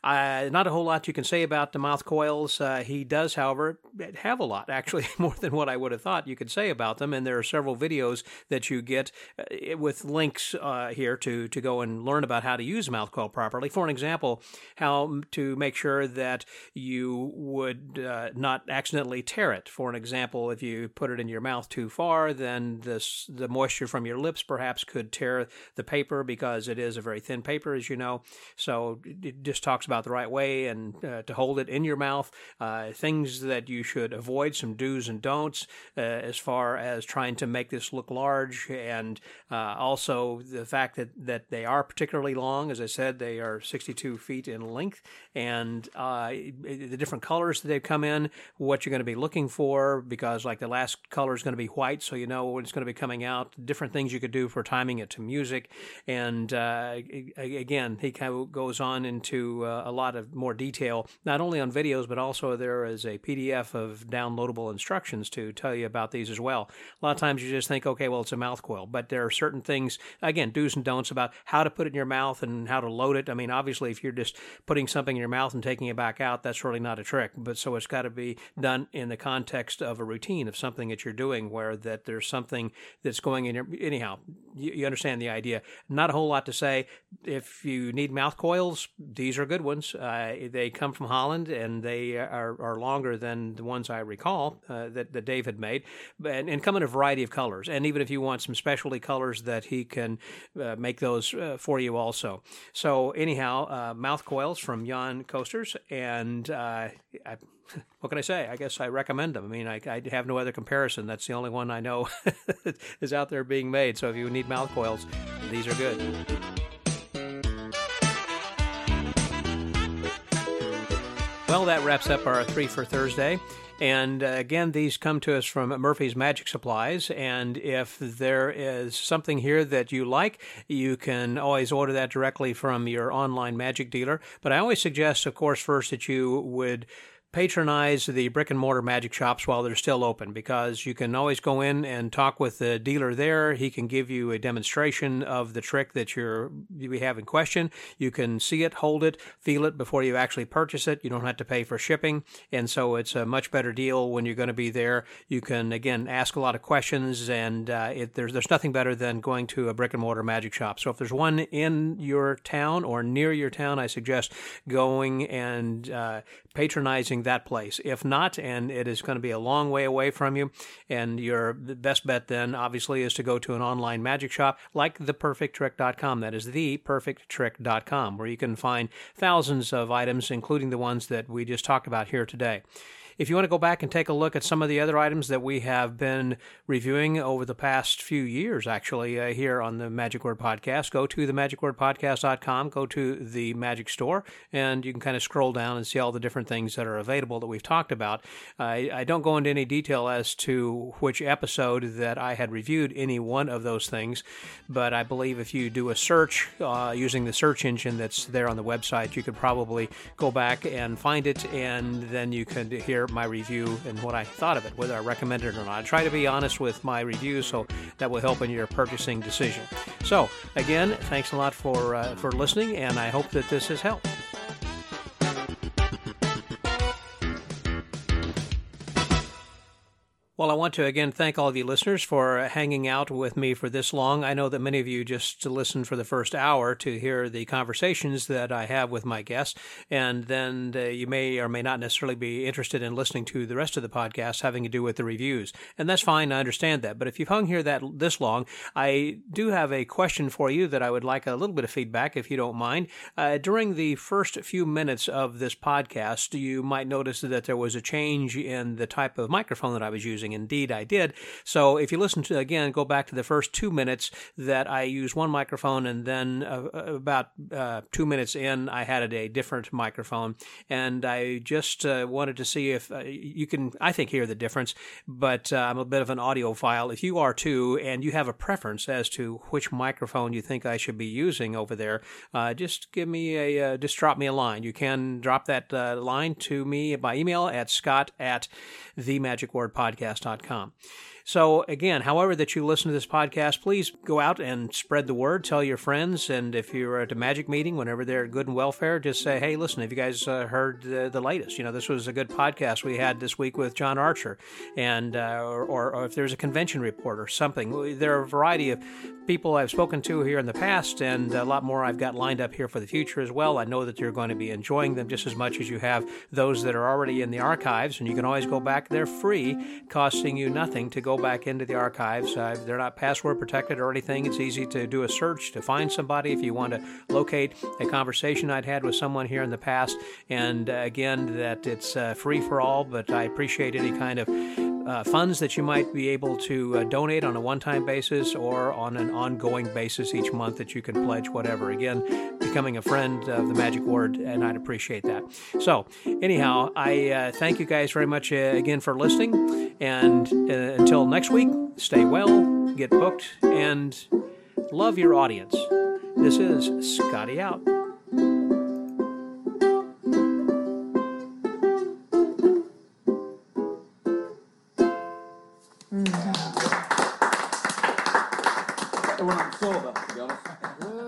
Not a whole lot you can say about the mouth coils. He does, however, have a lot, actually, more than what I would have thought you could say about them. And there are several videos that you get with links here to go and learn about how to use a mouth coil properly. For an example, how to make sure that you would not accidentally tear it. For an example, if you put it in your mouth too far, then the moisture from your lips perhaps could tear the paper, because it is a very thin paper, as you know. So it just talks about the right way and to hold it in your mouth, things that you should avoid, some do's and don'ts as far as trying to make this look large, and also the fact that they are particularly long. As I said, they are 62 feet in length, and the different colors that they've come in, what you're going to be looking for, because like the last color is going to be white, so you know when it's going to be coming out, different things you could do for timing it to music. And again, he kind of goes on into a lot of more detail, not only on videos, but also there is a PDF of downloadable instructions to tell you about these as well. A lot of times you just think, okay, well, it's a mouth coil, but there are certain things, again, do's and don'ts about how to put it in your mouth and how to load it. I mean, obviously, if you're just putting something in your mouth and taking it back out, that's really not a trick. But so it's got to be done in the context of a routine of something that you're doing, where that there's something that's going in your, anyhow, you understand the idea. Not a whole lot to say. If you need mouth coils, these are good ones. They come from Holland, and they are longer than the ones I recall that Dave had made, and come in a variety of colors. And even if you want some specialty colors, that he can make those for you also. So anyhow, mouth coils from Jan Coasters, and what can I say? I guess I recommend them. I mean, I have no other comparison. That's the only one I know is out there being made. So if you need mouth coils, these are good. Well, that wraps up our 3 for Thursday. And again, these come to us from Murphy's Magic Supplies. And if there is something here that you like, you can always order that directly from your online magic dealer. But I always suggest, of course, first that you would patronize the brick and mortar magic shops while they're still open, because you can always go in and talk with the dealer there. He can give you a demonstration of the trick that you have in question. You can see it, hold it, feel it before you actually purchase it. You don't have to pay for shipping, and so it's a much better deal when you're going to be there. You can, again, ask a lot of questions, and there's nothing better than going to a brick and mortar magic shop. So if there's one in your town or near your town, I suggest going and patronizing that place. If not, and it is going to be a long way away from you, and your best bet then obviously is to go to an online magic shop like theperfecttrick.com. That is theperfecttrick.com, where you can find thousands of items, including the ones that we just talked about here today. If you want to go back and take a look at some of the other items that we have been reviewing over the past few years, actually, here on the Magic Word Podcast, go to themagicwordpodcast.com, go to the Magic Store, and you can kind of scroll down and see all the different things that are available that we've talked about. I don't go into any detail as to which episode that I had reviewed any one of those things, but I believe if you do a search using the search engine that's there on the website, you could probably go back and find it, and then you can hear my review and what I thought of it, whether I recommend it or not. I try to be honest with my reviews, so that will help in your purchasing decision. So, again, thanks a lot for listening, and I hope that this has helped. Well, I want to again thank all of you listeners for hanging out with me for this long. I know that many of you just listen for the first hour to hear the conversations that I have with my guests, and then you may or may not necessarily be interested in listening to the rest of the podcast having to do with the reviews. And that's fine, I understand that. But if you've hung here this long, I do have a question for you that I would like a little bit of feedback, if you don't mind. During the first few minutes of this podcast, you might notice that there was a change in the type of microphone that I was using using. Indeed, I did. So if you listen to, again, go back to the first 2 minutes that I used one microphone, and then about 2 minutes in, I had a different microphone. And I just wanted to see if you can, I think, hear the difference, but I'm a bit of an audiophile. If you are too, and you have a preference as to which microphone you think I should be using over there, just give me just drop me a line. You can drop that line to me by email at scott@themagicwordpodcast.com. So again, however that you listen to this podcast, please go out and spread the word, tell your friends, and if you're at a magic meeting, whenever they're good and welfare, just say, hey, listen, have you guys heard the latest? This was a good podcast we had this week with John Archer, and or if there's a convention report or something. There are a variety of people I've spoken to here in the past, and a lot more I've got lined up here for the future as well. I know that you're going to be enjoying them just as much as you have those that are already in the archives, and you can always go back. They're free, costing you nothing to go back into the archives. They're not password protected or anything. It's easy to do a search to find somebody if you want to locate a conversation I'd had with someone here in the past. And again, that it's free for all, but I appreciate any kind of funds that you might be able to donate on a one-time basis or on an ongoing basis each month that you can pledge whatever. Again, becoming a friend of the Magic Word, and I'd appreciate that. So anyhow, I thank you guys very much again for listening, and until next week, stay well, get booked, and love your audience. This is Scotty out. When I'm sober, to be honest.